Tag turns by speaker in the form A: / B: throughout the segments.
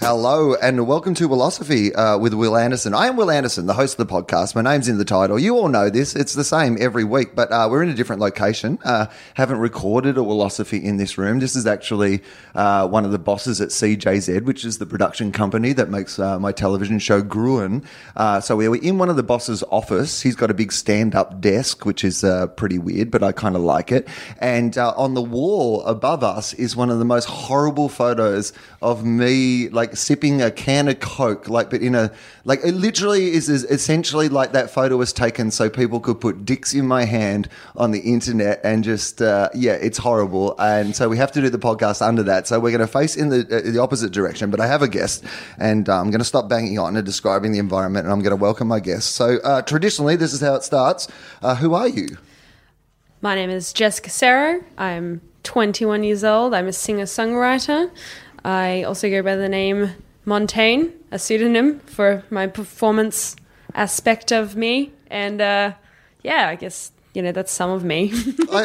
A: Hello and welcome to Philosophy with Will Anderson. I am Will Anderson, the host of the podcast. My name's in the title. You all know this. It's the same every week, but we're in a different location. Haven't recorded a Philosophy in this room. This is actually one of the bosses at CJZ, which is the production company that makes my television show Gruen. So we were in one of the boss's office. He's got a big stand-up desk, which is pretty weird, but I kind of like it. And on the wall above us is one of the most horrible photos of me, like sipping a can of Coke, like, but in a, like, it literally is essentially like that photo was taken so people could put dicks in my hand on the internet and just, it's horrible. And so we have to do the podcast under that. So we're going to face in the opposite direction, but I have a guest and I'm going to stop banging on and describing the environment and I'm going to welcome my guest. So traditionally, this is how it starts. Who are you?
B: My name is Jessica Serro. I'm 21 years old. I'm a singer-songwriter. I also go by the name Montaigne, a pseudonym for my performance aspect of me. And, I guess, that's some of me.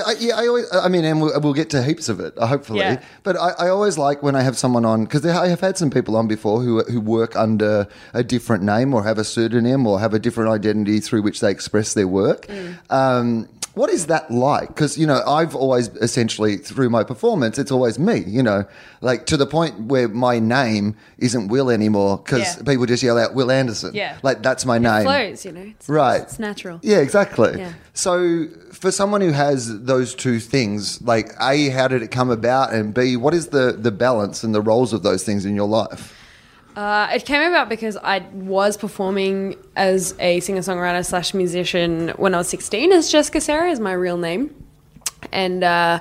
A: And we'll get to heaps of it, hopefully.
B: Yeah.
A: But I always like when I have someone on, because I have had some people on before who work under a different name or have a pseudonym or have a different identity through which they express their work. What is that like? Because, I've always essentially, through my performance, it's always me, like to the point where my name isn't Will anymore because people just yell out Will Anderson.
B: Yeah.
A: Like, that's my name.
B: It flows,
A: Right.
B: It's natural.
A: Yeah, exactly.
B: Yeah.
A: So for someone who has those two things, like, A, how did it come about? And B, what is the balance and the roles of those things in your life?
B: It came about because I was performing as a singer-songwriter / musician when I was 16 as Jessica Serro is my real name. And by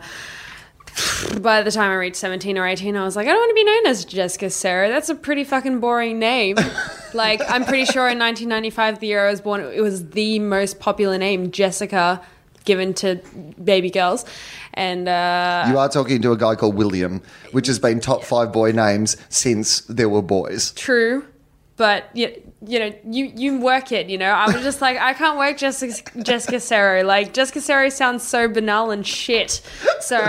B: the time I reached 17 or 18, I was like, I don't want to be known as Jessica Serro. That's a pretty fucking boring name. Like, I'm pretty sure in 1995, the year I was born, it was the most popular name, Jessica, given to baby girls. And
A: you are talking to a guy called William, which has been top 5 boy names since there were boys.
B: True, but you work it. I was just like, I can't work Jessica Serro. Like, Jessica Serro sounds so banal and shit. So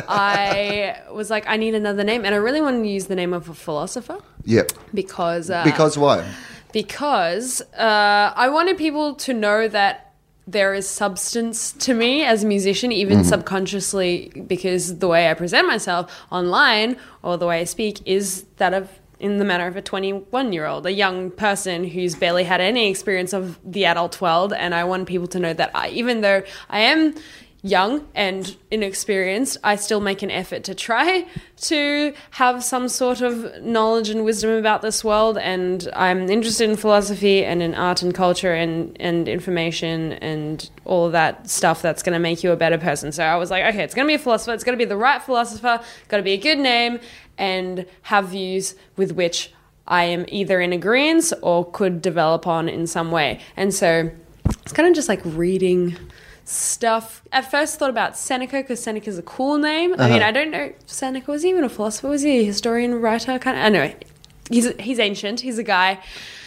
B: I was like, I need another name, and I really wanted to use the name of a philosopher.
A: Yep.
B: Because
A: why?
B: Because I wanted people to know that there is substance to me as a musician, even subconsciously, because the way I present myself online or the way I speak is that of in the manner of a 21-year-old, a young person who's barely had any experience of the adult world. And I want people to know that even though I am young and inexperienced, I still make an effort to try to have some sort of knowledge and wisdom about this world. And I'm interested in philosophy and in art and culture and information and all of that stuff that's going to make you a better person. So I was like, okay, it's going to be a philosopher. It's going to be the right philosopher. Got to be a good name and have views with which I am either in agreement or could develop on in some way. And so it's kind of just like reading stuff. At first thought about Seneca because Seneca's a cool name. I mean, I don't know if Seneca was even a philosopher. Was he a historian, writer? Anyway, he's ancient. He's a guy.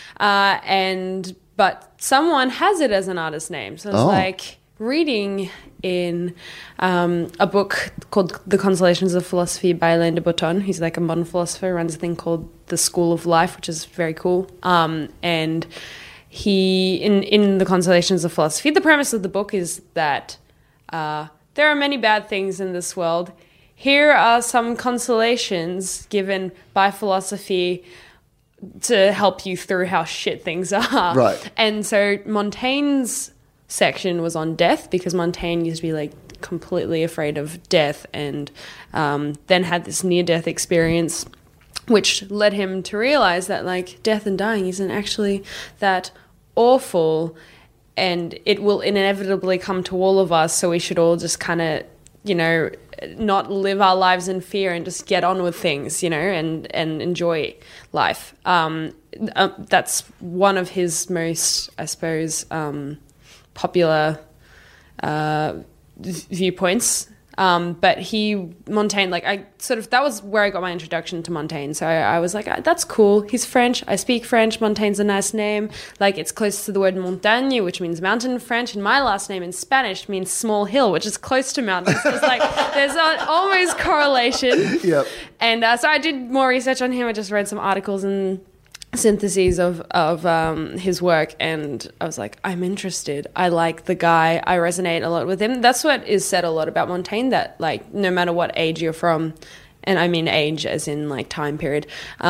B: But someone has it as an artist name. So it's like reading in a book called The Consolations of Philosophy by Alain de Botton. He's like a modern philosopher, runs a thing called The School of Life, which is very cool. And he, in The Consolations of Philosophy, the premise of the book is that there are many bad things in this world. Here are some consolations given by philosophy to help you through how shit things are.
A: Right.
B: And so Montaigne's section was on death because Montaigne used to be like completely afraid of death and then had this near-death experience, which led him to realize that like death and dying isn't actually that awful and it will inevitably come to all of us. So we should all just kind of, not live our lives in fear and just get on with things, and enjoy life. That's one of his most, I suppose, popular viewpoints. But Montaigne, like that was where I got my introduction to Montaigne. So I was like, that's cool. He's French. I speak French. Montaigne's a nice name. Like, it's close to the word montagne, which means mountain in French. And my last name in Spanish means small hill, which is close to mountains. So it's like, there's an almost correlation.
A: Yep.
B: And so I did more research on him. I just read some articles and syntheses of his work, and I was like, I'm interested. I like the guy. I resonate a lot with him. That's what is said a lot about Montaigne, that like no matter what age you're from, and I mean age as in like time period,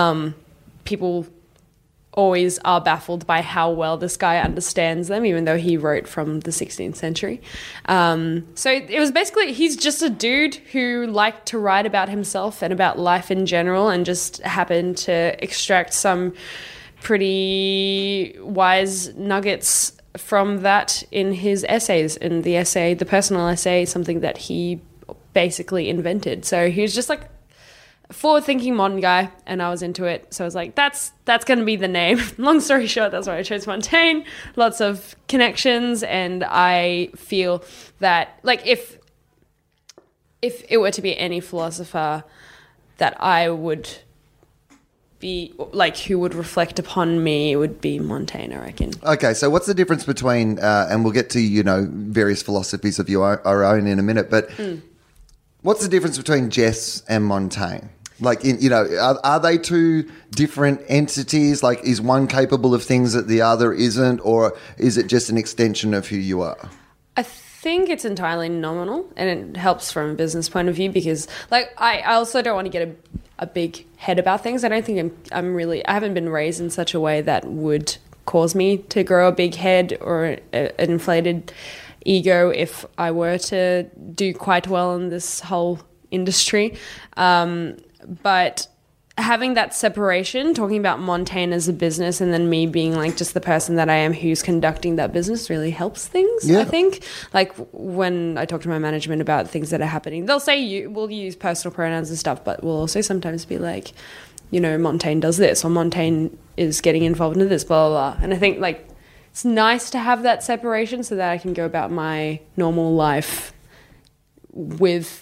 B: people always are baffled by how well this guy understands them, even though he wrote from the 16th century. So it was basically, he's just a dude who liked to write about himself and about life in general, and just happened to extract some pretty wise nuggets from that in his essays. And the personal essay, something that he basically invented. So he was just like forward-thinking modern guy, and I was into it. So I was like, that's going to be the name. Long story short, that's why I chose Montaigne. Lots of connections, and I feel that, like, if it were to be any philosopher that I would be, like, who would reflect upon me, it would be Montaigne, I reckon.
A: Okay, so what's the difference between, and we'll get to, various philosophies of our own in a minute, but what's the difference between Jess and Montaigne? Like, are they two different entities? Like, is one capable of things that the other isn't, or is it just an extension of who you are? I
B: think it's entirely nominal, and it helps from a business point of view, because, like, I also don't want to get a big head about things. I don't think I haven't been raised in such a way that would cause me to grow a big head or an inflated ego if I were to do quite well in this whole industry. But having that separation, talking about Montaigne as a business and then me being like just the person that I am who's conducting that business, really helps things, I think. Like, when I talk to my management about things that are happening, they'll say we'll use personal pronouns and stuff, but we'll also sometimes be like, Montaigne does this, or Montaigne is getting involved in this, blah, blah, blah. And I think, like, it's nice to have that separation so that I can go about my normal life with,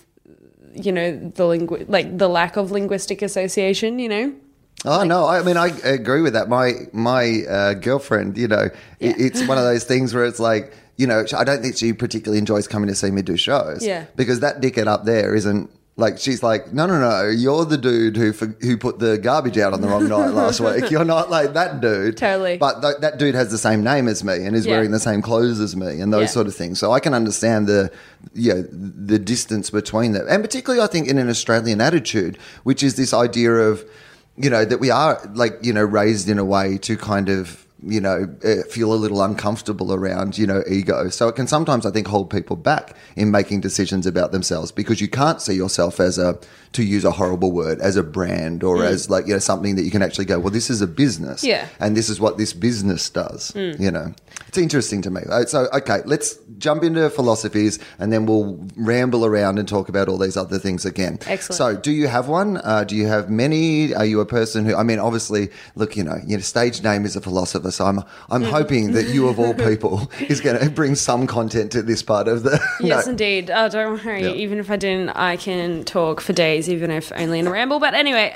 B: the lack of linguistic association,
A: Oh, no, I mean, I agree with that. My girlfriend, it's one of those things where it's like, I don't think she particularly enjoys coming to see me do shows.
B: Yeah.
A: Because that dickhead up there isn't, like, she's like, no, you're the dude who put the garbage out on the wrong night last week. You're not like that dude.
B: Totally.
A: But that dude has the same name as me and is wearing the same clothes as me and those sort of things. So I can understand the distance between them. And particularly, I think, in an Australian attitude, which is this idea of, that we are, like, raised in a way to kind of, feel a little uncomfortable around, ego. So it can sometimes, I think, hold people back in making decisions about themselves, because you can't see yourself as to use a horrible word, as a brand, or as, like, something that you can actually go, well, this is a business.
B: Yeah.
A: And this is what this business does, It's interesting to me. So, okay, let's jump into philosophies, and then we'll ramble around and talk about all these other things again.
B: Excellent.
A: So do you have one? Do you have many? Are you a person who, I mean, obviously, look, your stage name is a philosopher, so I'm hoping that you, of all people, is going to bring some content to this part of the...
B: Yes, indeed. Oh, don't worry. Yep. Even if I didn't, I can talk for days, even if only in a ramble. But anyway,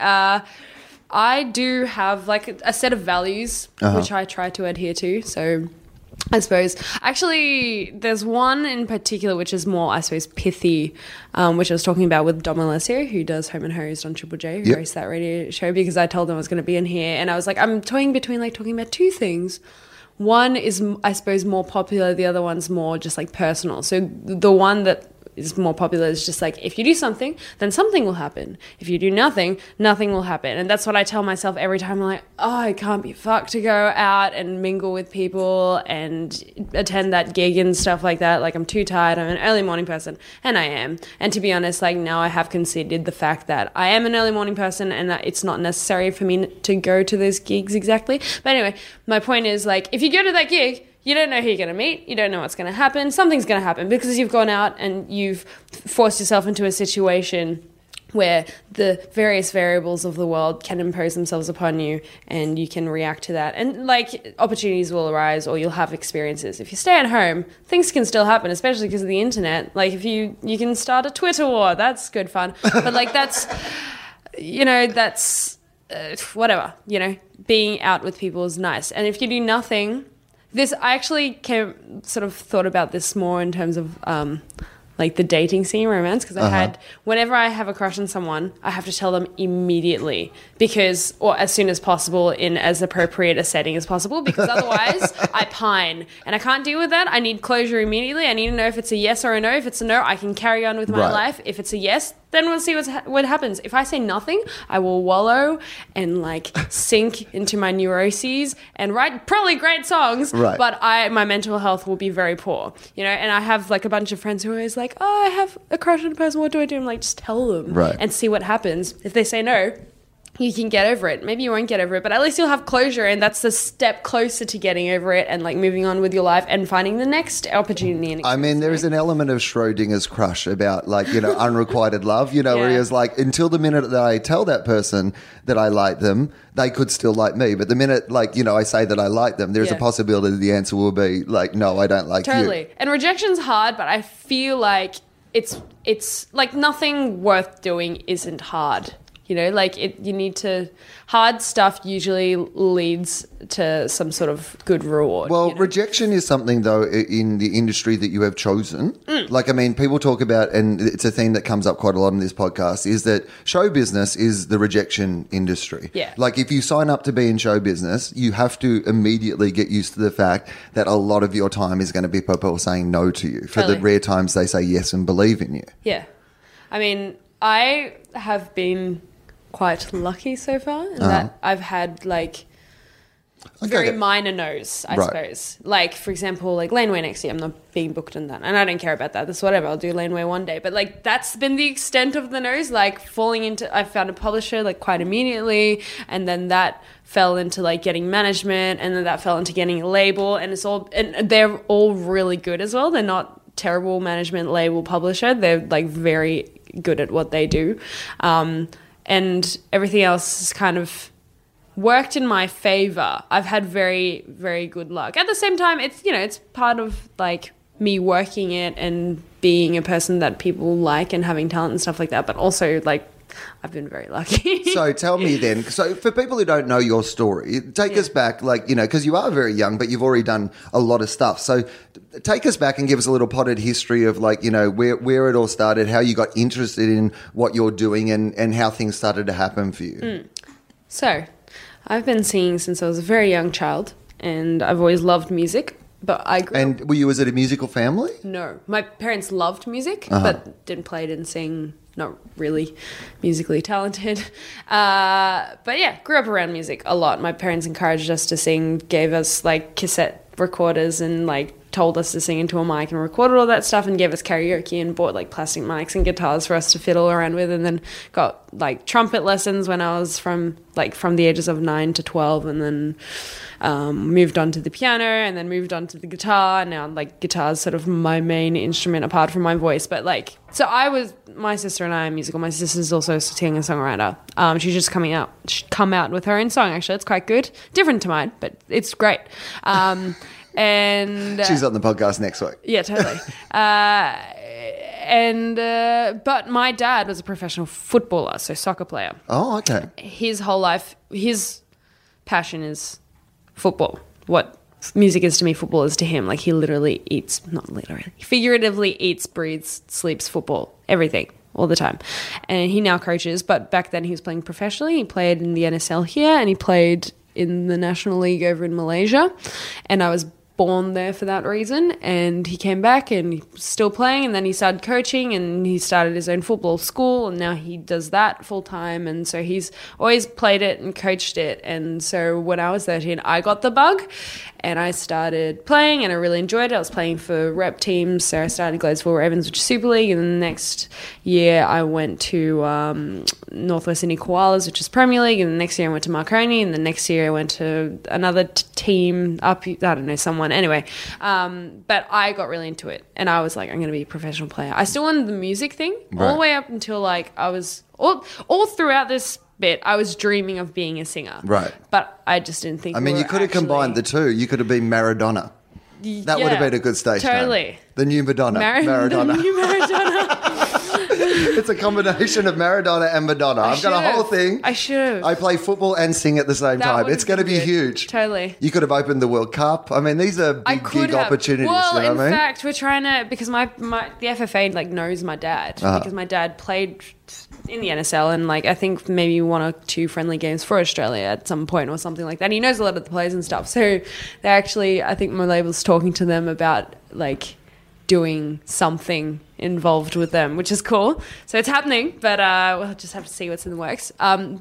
B: I do have, like, a set of values, which I try to adhere to, so... I suppose. Actually, there's one in particular which is more, I suppose, pithy, which I was talking about with Dom Alessio, who does Home and Hosed on Triple J, who hosts that radio show, because I told them I was going to be in here, and I was like, I'm toying between, like, talking about two things. One is, I suppose, more popular. The other one's more just, like, personal. So the one that is more popular is just like, if you do something, then something will happen. If you do nothing, nothing will happen. And that's what I tell myself every time. I'm like, oh, I can't be fucked to go out and mingle with people and attend that gig and stuff like that. Like, I'm too tired. I'm an early morning person, and I am. And to be honest, like, now I have conceded the fact that I am an early morning person and that it's not necessary for me to go to those gigs exactly. But anyway, my point is, like, if you go to that gig, you don't know who you're going to meet. You don't know what's going to happen. Something's going to happen because you've gone out and you've forced yourself into a situation where the various variables of the world can impose themselves upon you and you can react to that. And like opportunities will arise or you'll have experiences. If you stay at home, things can still happen, especially because of the internet. Like if you can start a Twitter war, that's good fun. But like that's, whatever, being out with people is nice. And if you do nothing, I actually sort of thought about this more in terms of, like the dating scene romance, because whenever I have a crush on someone, I have to tell them immediately or as soon as possible in as appropriate a setting as possible, because otherwise I pine and I can't deal with that. I need closure immediately. I need to know if it's a yes or a no. If it's a no, I can carry on with my life. If it's a yes, then we'll see what happens. If I say nothing, I will wallow and like sink into my neuroses and write probably great songs, but my mental health will be very poor, and I have like a bunch of friends who are always like, oh, I have a crush on a person, what do I do? I'm like, just tell them and see what happens. If they say no, you can get over it. Maybe you won't get over it, but at least you'll have closure, and that's the step closer to getting over it and like moving on with your life and finding the next opportunity.
A: I mean, there is an element of Schrodinger's crush about like, unrequited love, where he was like, until the minute that I tell that person that I like them, they could still like me. But the minute like, I say that I like them, there's a possibility the answer will be like, no, I don't like you.
B: Totally. And rejection's hard, but I feel like it's like nothing worth doing isn't hard. Hard stuff usually leads to some sort of good reward.
A: Well, rejection is something, though, in the industry that you have chosen. Like, I mean, people talk about, and it's a theme that comes up quite a lot in this podcast, is that show business is the rejection industry.
B: Yeah.
A: Like, if you sign up to be in show business, you have to immediately get used to the fact that a lot of your time is going to be people saying no to you for the rare times they say yes and believe in you.
B: Yeah. I mean, I have been quite lucky so far in that I've had like very minor no's, I suppose. Like, for example, like Laneway next year, I'm not being booked in that. And I don't care about that. That's whatever. I'll do Laneway one day. But like that's been the extent of the no's, like I found a publisher like quite immediately, and then that fell into like getting management, and then that fell into getting a label, and they're all really good as well. They're not terrible management, label, publisher. They're like very good at what they do. And everything else has kind of worked in my favor. I've had very, very good luck. At the same time, it's part of like me working it and being a person that people like and having talent and stuff like that. But also like I've been very lucky.
A: So tell me then, so for people who don't know your story, take us back, like, because you are very young, but you've already done a lot of stuff. So take us back and give us a little potted history of like, where it all started, how you got interested in what you're doing and how things started to happen for you.
B: So I've been singing since I was a very young child, and I've always loved music. But I grew
A: up... And was it a musical family?
B: No. My parents loved music, but didn't sing, not really musically talented. But yeah, grew up around music a lot. My parents encouraged us to sing, gave us like cassette recorders and like told us to sing into a mic and recorded all that stuff, and gave us karaoke and bought like plastic mics and guitars for us to fiddle around with, and then got like trumpet lessons when I was from the ages of 9 to 12, and then moved on to the piano, and then moved on to the guitar. And now like guitar's sort of my main instrument apart from my voice. But like, so my sister and I are musical. My sister's also a singer-songwriter. She's just come out with her own song, actually. It's quite good. Different to mine, but it's great. And
A: she's on the podcast next week.
B: Yeah, totally. But my dad was a professional footballer, so soccer player.
A: Oh, okay.
B: His whole life, his passion is football. What music is to me, football is to him. Like he literally eats, not literally, figuratively eats, breathes, sleeps football, everything, all the time. And he now coaches, but back then he was playing professionally. He played in the NSL here, and he played in the National League over in Malaysia. And I was born there for that reason, and he came back and he was still playing, and then he started coaching, and he started his own football school, and now he does that full time. And so he's always played it and coached it. And so when I was 13, I got the bug and I started playing, and I really enjoyed it. I was playing for rep teams, so I started Gladesville Ravens, which is Super League, and then the next year I went to Northwest Sydney Koalas, which is Premier League, and the next year I went to Marconi, and the next year I went to another team up, I don't know, someone on. Anyway, but I got really into it, and I was like, I'm going to be a professional player. I still wanted the music thing all the way up until like I was all throughout this bit. I was dreaming of being a singer,
A: Right?
B: But I just didn't think.
A: I mean, you could have combined the two. You could have been Maradona. That would have been a good stage name.
B: Totally.
A: The new Madonna. Maradona.
B: The new Maradona.
A: It's a combination of Maradona and Madonna. I've got a whole thing.
B: I should have.
A: I play football and sing at the same time. It's going to be huge.
B: Totally.
A: You could have opened the World Cup. I mean, these are big gig opportunities.
B: Well,
A: you know what I mean?
B: in fact, we're trying to, because the FFA like knows my dad, because my dad played in the NSL and like I think maybe 1 or 2 friendly games for Australia at some point or something like that. He knows a lot of the players and stuff. So they actually, I think my label's talking to them about like doing something involved with them, which is cool. So it's happening, but we'll just have to see what's in the works.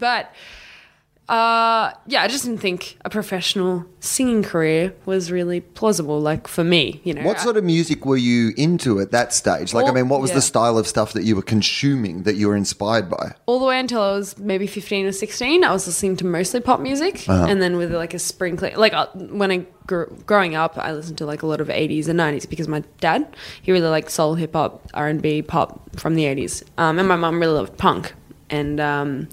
B: Yeah, I just didn't think a professional singing career was really plausible, like for me, you know.
A: What sort of music were you into at that stage? Like, I mean, what was the style of stuff that you were consuming that you were inspired by?
B: All the way until I was maybe 15 or 16, I was listening to mostly pop music, and then with like a sprinkling, like when I growing up, I listened to like a lot of 80s and 90s because my dad, he really liked soul, hip hop, R&B, pop from the 80s, and my mum really loved punk, and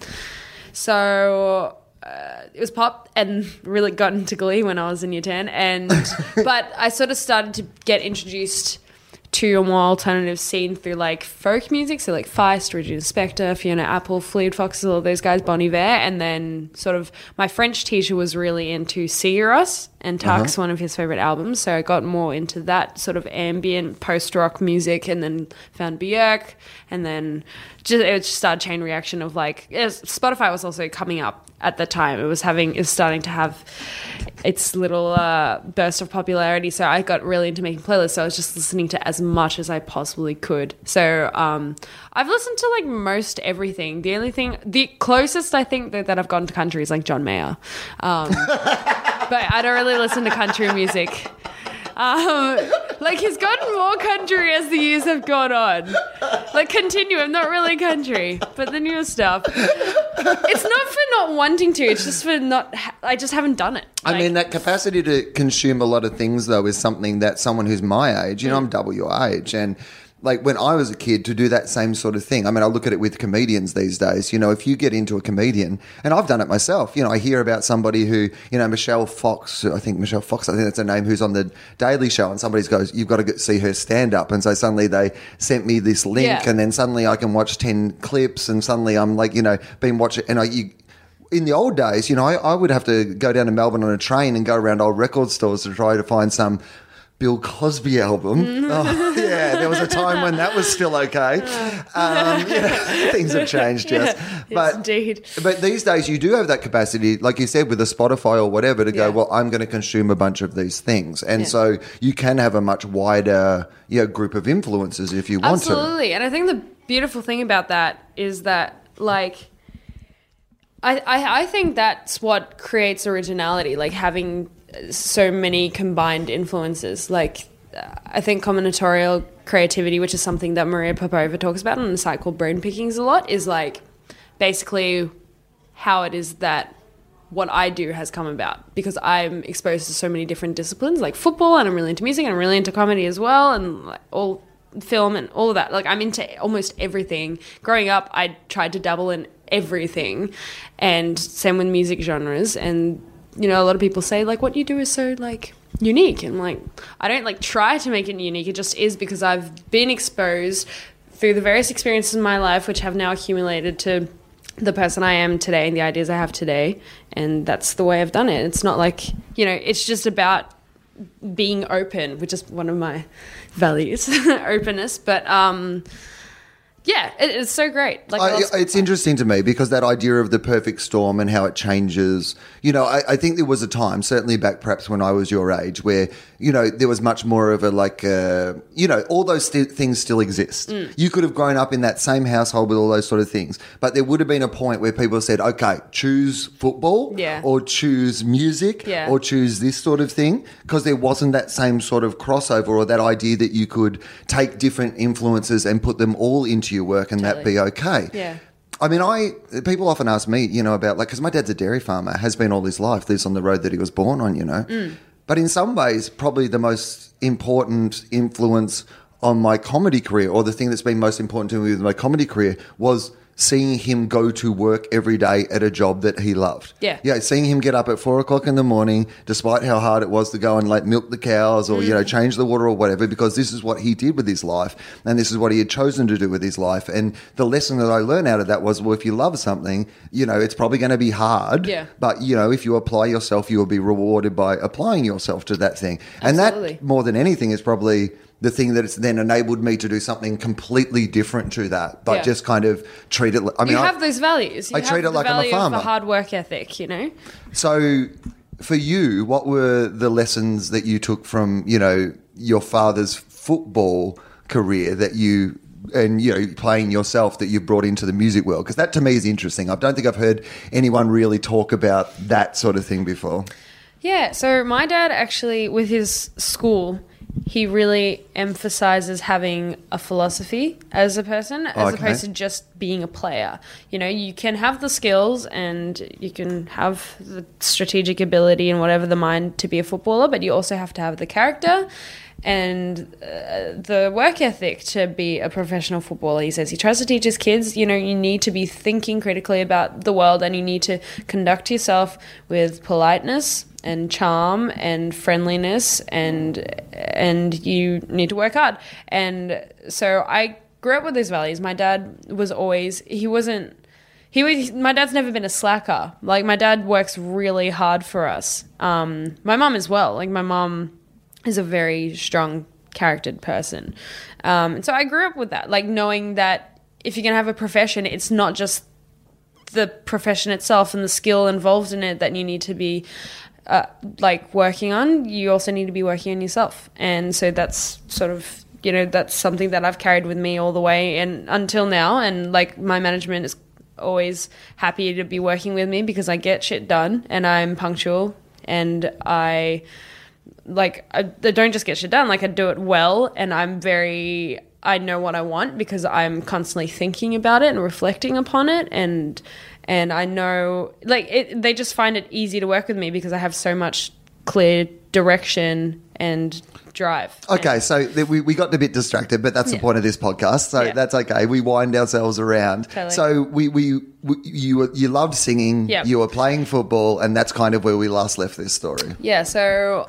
B: so. It was pop and really got into Glee when I was in year 10. But I sort of started to get introduced to a more alternative scene through like folk music. So like Feist, Regina Spektor, Fiona Apple, Fleetwood Foxes, all those guys, Bon Iver. And then sort of my French teacher was really into Sigur Rós and Tark's one of his favourite albums. So I got more into that sort of ambient post-rock music and then found Björk and then it just started chain reaction of like Spotify was also coming up at the time. It was starting to have its little burst of popularity. So I got really into making playlists. So I was just listening to as much as I possibly could. So I've listened to like most everything. The closest I think that I've gotten to country is like John Mayer. But I don't really listen to country music. Like he's gotten more country as the years have gone on. Like Continuum, not really country, but the newer stuff. It's not for not wanting to. It's just for I just haven't done it.
A: I mean, that capacity to consume a lot of things, though, is something that someone who's my age, I'm double your age, and like when I was a kid, to do that same sort of thing. I mean, I look at it with comedians these days. If you get into a comedian, and I've done it myself, I hear about somebody who, Michelle Fox, I think that's her name, who's on the Daily Show, and somebody goes, you've got to see her stand up. And so suddenly they sent me this link, and then suddenly I can watch 10 clips, and suddenly I'm like, been watching, and in the old days, I would have to go down to Melbourne on a train and go around old record stores to try to find some Bill Cosby album. Oh, yeah, there was a time when that was still okay. Things have changed, Jess.
B: Yes, indeed.
A: But these days you do have that capacity, like you said, with a Spotify or whatever, to go, well, I'm going to consume a bunch of these things. And so you can have a much wider group of influences if you want to.
B: Absolutely. And I think the beautiful thing about that is that, like, I think that's what creates originality, like having so many combined influences. Like I think combinatorial creativity, which is something that Maria Popova talks about on a site called Brain Pickings a lot, is like basically how it is that what I do has come about, because I'm exposed to so many different disciplines like football, and I'm really into music, and I'm really into comedy as well, and like all film and all of that. Like I'm into almost everything. Growing up, I tried to dabble in everything, and same with music genres. And a lot of people say, like, what you do is so, like, unique. And, like, I don't, like, try to make it unique. It just is because I've been exposed through the various experiences in my life, which have now accumulated to the person I am today and the ideas I have today. And that's the way I've done it. It's not like, it's just about being open, which is one of my values, openness. But, yeah, it's so great. Like
A: it's interesting to me because that idea of the perfect storm and how it changes. I think there was a time, certainly back perhaps when I was your age, where there was much more of a all those things still exist. You could have grown up in that same household with all those sort of things, but there would have been a point where people said, okay, choose football, or choose music, or choose this sort of thing, because there wasn't that same sort of crossover or that idea that you could take different influences and put them all into your work and that be okay.
B: Yeah.
A: I mean, people often ask me, about, like, because my dad's a dairy farmer, has been all his life, lives on the road that he was born on, But in some ways, probably the most important influence on my comedy career, or the thing that's been most important to me with my comedy career, was seeing him go to work every day at a job that he loved.
B: Yeah.
A: Yeah, seeing him get up at 4:00 in the morning, despite how hard it was to go and like milk the cows or, change the water or whatever, because this is what he did with his life and this is what he had chosen to do with his life. And the lesson that I learned out of that was, well, if you love something, it's probably going to be hard.
B: Yeah.
A: But, if you apply yourself, you will be rewarded by applying yourself to that thing. And
B: Absolutely.
A: that, more than anything, is probably the thing that it's then enabled me to do something completely different to that, but just kind of treat it.
B: You have those values. You
A: I treat
B: have
A: it like
B: the
A: I'm a
B: value
A: farmer.
B: of the hard work ethic,
A: So for you, what were the lessons that you took from, your father's football career that you and playing yourself that you brought into the music world? Because that to me is interesting. I don't think I've heard anyone really talk about that sort of thing before.
B: Yeah, so my dad actually, with his school, he really emphasizes having a philosophy as a person, as opposed to just being a player. You can have the skills and you can have the strategic ability and whatever the mind to be a footballer, but you also have to have the character and the work ethic to be a professional footballer. He says he tries to teach his kids, you need to be thinking critically about the world, and you need to conduct yourself with politeness and charm and friendliness, and you need to work hard. And so I grew up with those values. My dad was always, my dad's never been a slacker. Like, my dad works really hard for us. My mum as well. Like, my mum is a very strong charactered person. And so I grew up with that, like knowing that if you're going to have a profession, it's not just the profession itself and the skill involved in it that you need to be working on. You also need to be working on yourself. And so that's sort of, that's something that I've carried with me all the way and until now. And like, my management is always happy to be working with me because I get shit done and I'm punctual and I don't just get shit done, like I do it well, and I know what I want because I'm constantly thinking about it and reflecting upon it, and I know, they just find it easy to work with me because I have so much clear direction and drive.
A: Okay, so we got a bit distracted, but that's the point of this podcast, so that's okay. We wind ourselves around.
B: Totally.
A: So you loved singing, you were playing football, and that's kind of where we last left this story.
B: Yeah, so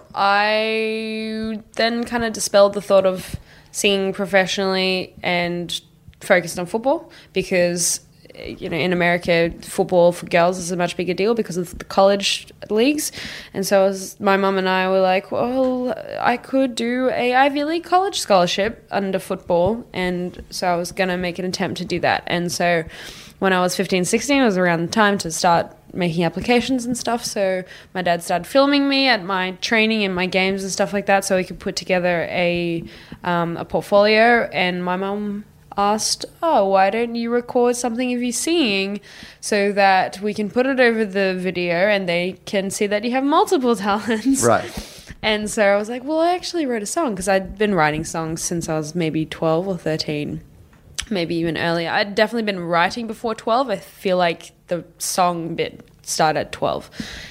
B: I then kind of dispelled the thought of singing professionally and focused on football because in America, football for girls is a much bigger deal because of the college leagues. And so my mum and I were like, well, I could do a Ivy League college scholarship under football. And so I was going to make an attempt to do that. And so when I was 15, 16, it was around the time to start making applications and stuff. So my dad started filming me at my training and my games and stuff like that so he could put together a portfolio. And my mum asked, why don't you record something of you singing so that we can put it over the video and they can see that you have multiple talents.
A: Right.
B: And so I was like, well, I actually wrote a song because I'd been writing songs since I was maybe 12 or 13, maybe even earlier. I'd definitely been writing before 12. I feel like the song bit started at 12.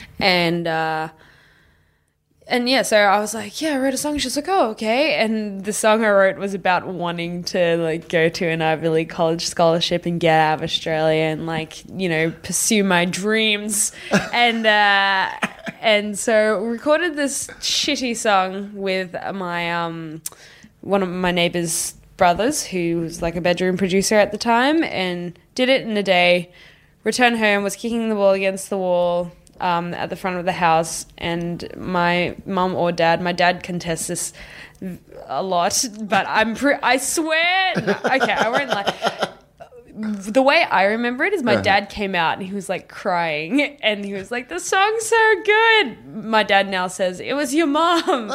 B: And yeah, so I was like, I wrote a song. She was like, oh, okay. And the song I wrote was about wanting to go to an Ivy League college scholarship and get out of Australia and pursue my dreams. And so recorded this shitty song with my one of my neighbor's brothers, who was like a bedroom producer at the time, and did it in a day. Returned home, was kicking the ball against the wall at the front of the house, and my mum or dad, my dad contests this a lot, but I swear, okay, I won't lie. The way I remember it is my dad came out and he was like crying and he was like, the song's so good. My dad now says it was your mom,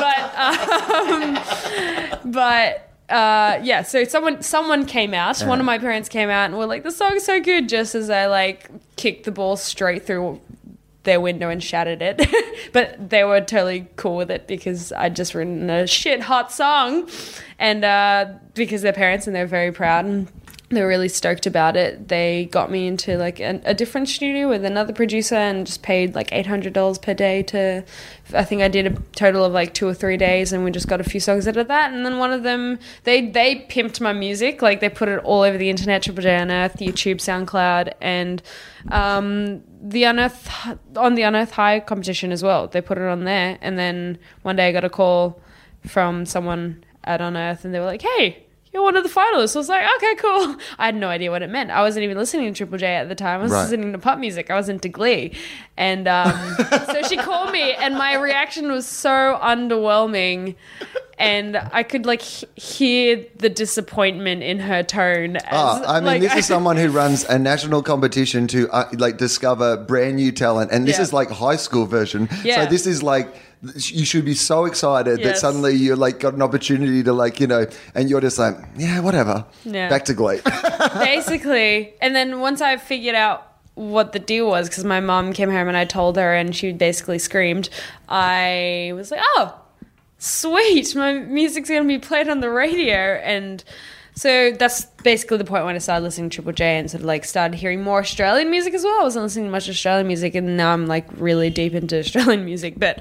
B: yeah, so someone came out, one of my parents came out and were like, the song's so good, just as I kicked the ball straight through their window and shattered it. But they were totally cool with it because I'd just written a shit hot song, and because they're parents and they're very proud. And they were really stoked about it. They got me into like a different studio with another producer and just paid like $800 per day to, I think I did a total of like 2 or 3 days, and we just got a few songs out of that. And then one of them, they pimped my music. Like they put it all over the internet, Triple J Unearthed, YouTube, SoundCloud, and the Unearthed High competition as well. They put it on there. And then one day I got a call from someone at Unearthed, and they were like, "Hey, you're one of the finalists." I was like, okay, cool. I had no idea what it meant. I wasn't even listening to Triple J at the time. I was listening to pop music. I was into Glee. And so she called me, and my reaction was so underwhelming. And I could like hear the disappointment in her tone.
A: This is someone who runs a national competition to like discover brand new talent. And this is like high school version. Yeah. So this is like, you should be so excited that suddenly you're like got an opportunity to like, you know, and you're just like, yeah, whatever. Yeah. Back to Glee.
B: Basically. And then once I figured out what the deal was, because my mom came home and I told her, and she basically screamed, I was like, oh, sweet, my music's going to be played on the radio. And so that's basically the point when I started listening to Triple J and sort of like started hearing more Australian music as well. I wasn't listening to much Australian music, and now I'm like really deep into Australian music. But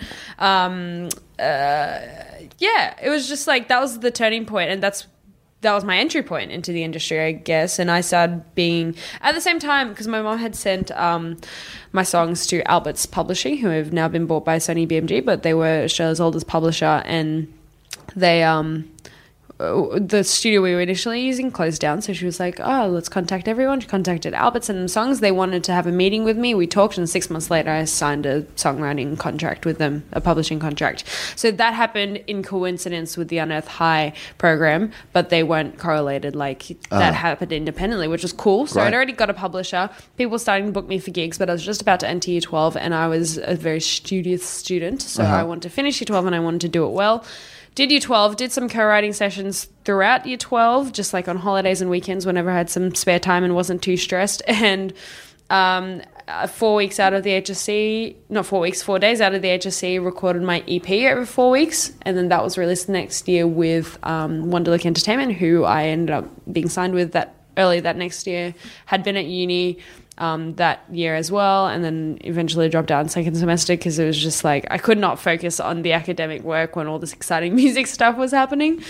B: it was just like that was the turning point, and that was my entry point into the industry, I guess. And I started being, at the same time, because my mom had sent my songs to Albert's Publishing, who have now been bought by Sony BMG, but they were Australia's oldest publisher, and they the studio we were initially using closed down, so she was like, oh, let's contact everyone. She contacted Albert and Songs. They wanted to have a meeting with me. We talked, and 6 months later I signed a songwriting contract with them, a publishing contract. So that happened in coincidence with the Unearthed High program, but they weren't correlated. Like that happened independently, which was cool. So I'd already got a publisher. People were starting to book me for gigs, but I was just about to enter year 12, and I was a very studious student, so I wanted to finish year 12 and I wanted to do it well. Did year 12, did some co-writing sessions throughout year 12, just like on holidays and weekends whenever I had some spare time and wasn't too stressed. And 4 weeks out of the HSC, not 4 weeks, 4 days out of the HSC, recorded my EP over 4 weeks. And then that was released the next year with Wonderlick Entertainment, who I ended up being signed with early that next year, had been at uni that year as well, and then eventually dropped out in second semester because it was just like I could not focus on the academic work when all this exciting music stuff was happening.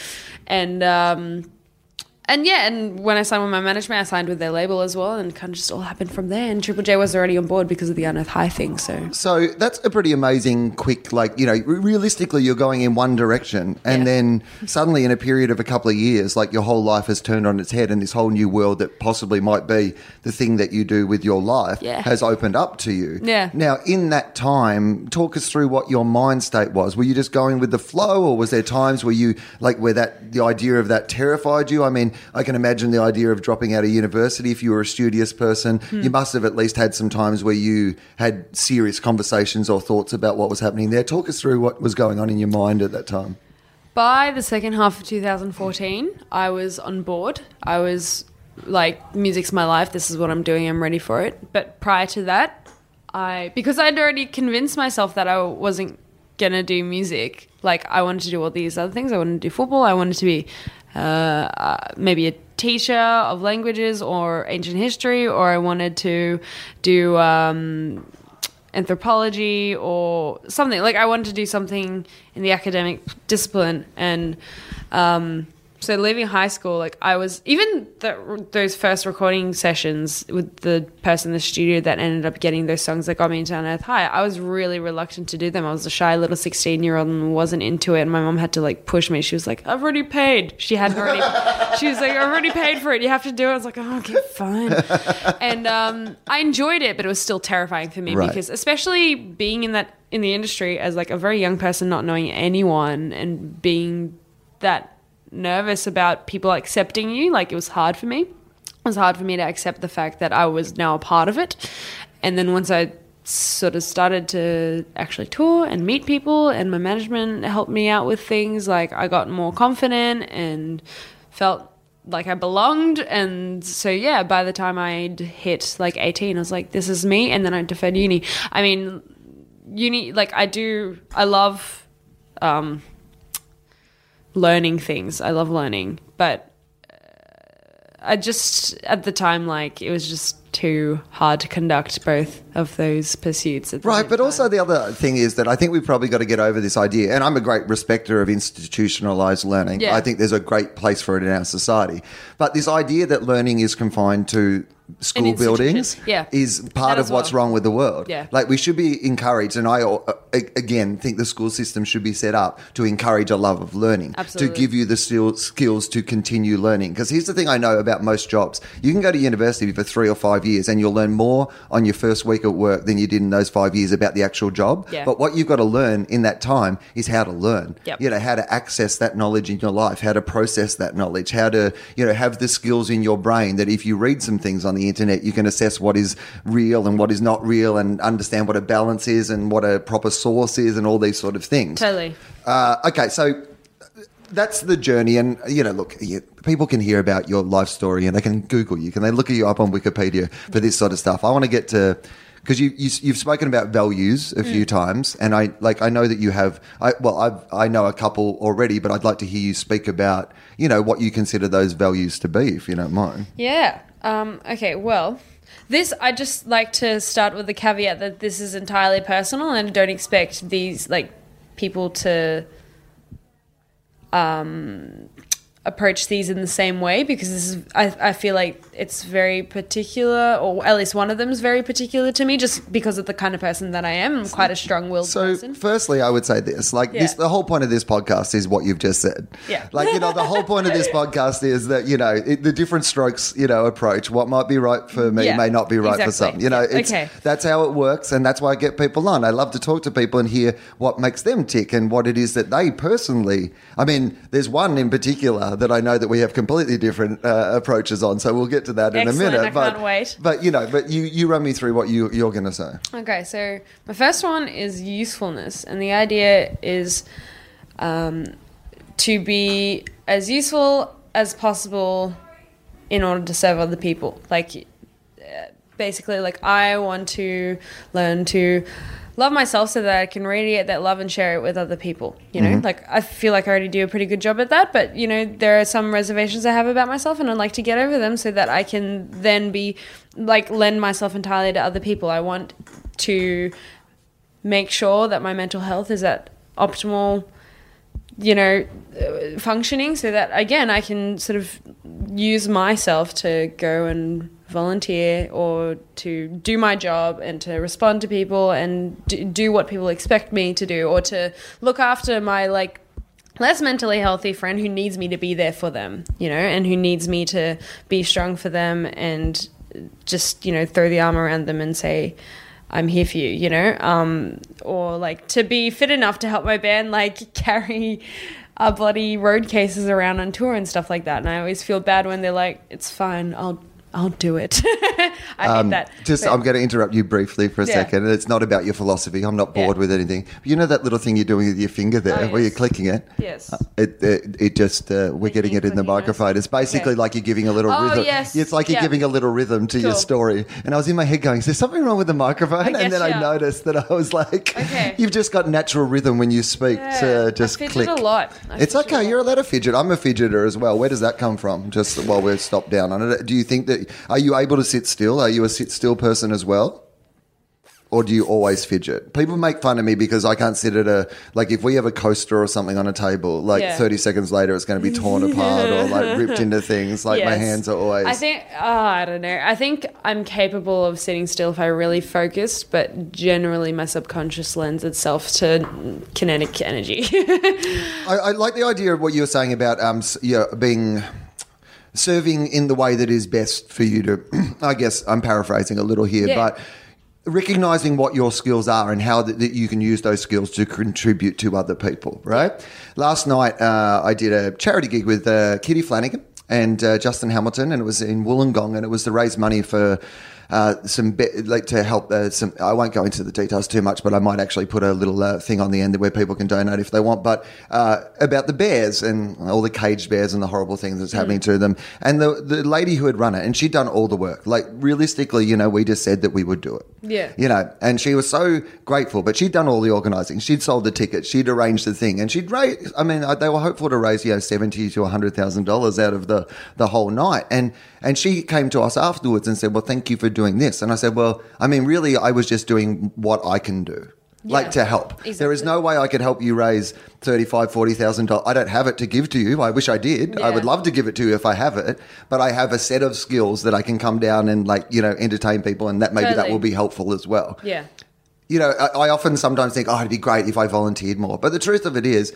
B: And when I signed with my management, I signed with their label as well, and kind of just all happened from there. And Triple J was already on board because of the Unearthed High thing. So
A: that's a pretty amazing, quick, like, you know, realistically, you're going in one direction, and then suddenly in a period of a couple of years, like your whole life has turned on its head, and this whole new world that possibly might be the thing that you do with your life has opened up to you. Yeah. Now, in that time, talk us through what your mind state was. Were you just going with the flow, or was there times where you, like, where the idea of that terrified you? I mean, I can imagine the idea of dropping out of university. If you were a studious person, you must have at least had some times where you had serious conversations or thoughts about what was happening there. Talk us through what was going on in your mind at that time.
B: By the second half of 2014, I was on board. I was like, music's my life. This is what I'm doing. I'm ready for it. But prior to that, because I'd already convinced myself that I wasn't going to do music, like I wanted to do all these other things. I wanted to do football. I wanted to be maybe a teacher of languages or ancient history, or I wanted to do anthropology or something. Like I wanted to do something in the academic discipline. And so leaving high school, like I was, even those first recording sessions with the person in the studio that ended up getting those songs that got me into Unearthed High, I was really reluctant to do them. I was a shy little 16-year-old and wasn't into it. And my mom had to like push me. She was like, I've already paid. She was like, I've already paid for it. You have to do it. I was like, oh, okay, fine. And I enjoyed it, but it was still terrifying for me because especially being in the industry as like a very young person, not knowing anyone and being that nervous about people accepting you, like it was hard for me. It was hard for me to accept the fact that I was now a part of it. And then once I sort of started to actually tour and meet people, and my management helped me out with things, like I got more confident and felt like I belonged. And so by the time I'd hit like 18, I was like, this is me. And then I deferred uni. I mean, uni, like I love learning things. I love learning, but I just, at the time, like, it was just too hard to conduct both of those pursuits at the
A: Right,
B: same
A: but
B: time.
A: also the other thing is that I think we've probably got to get over this idea, and I'm a great respecter of institutionalized learning.
B: Yeah.
A: I think there's a great place for it in our society. But this idea that learning is confined to school
B: institution.
A: buildings
B: Yeah.
A: is part
B: That
A: of
B: as
A: what's
B: well.
A: wrong with the world.
B: Yeah.
A: Like, we should be encouraged, and I, again, think the school system should be set up to encourage a love of learning,
B: Absolutely.
A: to give you the skills to continue learning. Because here's the thing I know about most jobs. You can go to university for 3 or 5 years and you'll learn more on your first week at work than you did in those 5 years about the actual job.
B: Yeah.
A: But what you've got to learn in that time is how to learn.
B: Yep.
A: You know, how to access that knowledge in your life, how to process that knowledge, how to, you know, have the skills in your brain that if you read some things on the internet, you can assess what is real and what is not real and understand what a balance is and what a proper source is and all these sort of things.
B: Totally.
A: Okay, so that's the journey. And, you know, look, people can hear about your life story and they can Google you. Can they look you up on Wikipedia for this sort of stuff? I want to get to... Because you've spoken about values a few times, and I know that you have. I know a couple already, but I'd like to hear you speak about, you know, what you consider those values to be, if you don't mind.
B: Yeah. Okay, well, this, I just like to start with the caveat that this is entirely personal and don't expect these, like, people to approach these in the same way, because this is, I feel like it's very particular, or at least one of them is very particular to me, just because of the kind of person that I am. I'm quite a strong-willed
A: So,
B: person.
A: firstly, I would say this. Like,
B: Yeah.
A: the whole point of this podcast is what you've just said.
B: Yeah.
A: Like, you know, the whole point of this podcast is that, you know, the different strokes, you know, approach. What might be right for me
B: Yeah,
A: may not be right for
B: exactly.
A: some. You know, it's,
B: Okay.
A: that's how it works, and that's why I get people on. I love to talk to people and hear what makes them tick and what it is that they personally... I mean, there's one in particular that I know that we have completely different approaches on, so we'll get to that in a
B: Excellent,
A: minute.
B: I can't wait.
A: But, you know, you run me through what you're going to say.
B: Okay, so my first one is usefulness, and the idea is to be as useful as possible in order to serve other people. Like, basically, like, I want to learn to love myself so that I can radiate that love and share it with other people, you know? Like, I feel like I already do a pretty good job at that, but, you know, there are some reservations I have about myself, and I'd like to get over them so that I can then be, like, lend myself entirely to other people. I want to make sure that my mental health is at optimal, you know, functioning, so that, again, I can sort of use myself to go and volunteer or to do my job and to respond to people and do what people expect me to do, or to look after my, like, less mentally healthy friend who needs me to be there for them, you know, and who needs me to be strong for them and just, you know, throw the arm around them and say, I'm here for you, you know, or, like, to be fit enough to help my band, like, carry our bloody road cases around on tour and stuff like that. And I always feel bad when they're like, it's fine, I'll do it. I hate that. But-
A: I'm going to interrupt you briefly for a
B: Yeah.
A: second. It's not about your philosophy. I'm not bored
B: Yeah.
A: with anything. But you know that little thing you're doing with your finger there,
B: Oh,
A: where you're
B: yes.
A: clicking it?
B: Yes.
A: It just we're getting it in the
B: clicking
A: microphone. It's basically
B: Okay.
A: like you're giving a little
B: Oh,
A: rhythm.
B: yes.
A: It's like you're
B: Yeah.
A: giving a little rhythm to your
B: Cool.
A: story. And I was in my head going, is there something wrong with the microphone? And
B: guess,
A: then I
B: yeah.
A: noticed that I was like,
B: Okay.
A: you've just got natural rhythm when you speak to just
B: I fidget
A: click.
B: a lot.
A: It's okay. You're allowed to fidget. I'm a fidgeter as well. Where does that come from? Just while we're stopped down on it. Do you think that, are you able to sit still? Are you a sit still person as well? Or do you always fidget? People make fun of me because I can't sit at like if we have a coaster or something on a table, like
B: Yeah.
A: 30 seconds later it's going to be torn apart or like ripped into things. Like my
B: Yes.
A: hands are always...
B: I think, I don't know. I think I'm capable of sitting still if I really focused, but generally my subconscious lends itself to kinetic energy.
A: I like the idea of what you were saying about being... serving in the way that is best for you to, I guess I'm paraphrasing a little here,
B: Yeah.
A: but recognizing what your skills are and how that you can use those skills to contribute to other people, right? Last night, I did a charity gig with Kitty Flanagan and Justin Hamilton, and it was in Wollongong, and it was to raise money for to help some. I won't go into the details too much, but I might actually put a little thing on the end where people can donate if they want. But about the bears and all the caged bears and the horrible things that's happening to them, and the lady who had run it, and she'd done all the work. Like realistically, we just said that we would do it.
B: Yeah.
A: And she was so grateful, but she'd done all the organising. She'd sold the tickets. She'd arranged the thing, and she'd raised. I mean, they were hopeful to raise $70,000 to $100,000 out of the whole night, and she came to us afterwards and said, well, thank you for doing this. And I said, well, I mean, really, I was just doing what I can do. Like to help.
B: Exactly.
A: There is no way I could help you raise $35,000-$40,000. I don't have it to give to you. I wish I did.
B: Yeah.
A: I would love to give it to you if I have it, but I have a set of skills that I can come down and entertain people, and that maybe that will be helpful as well.
B: Yeah.
A: I often sometimes think, it'd be great if I volunteered more. But the truth of it is,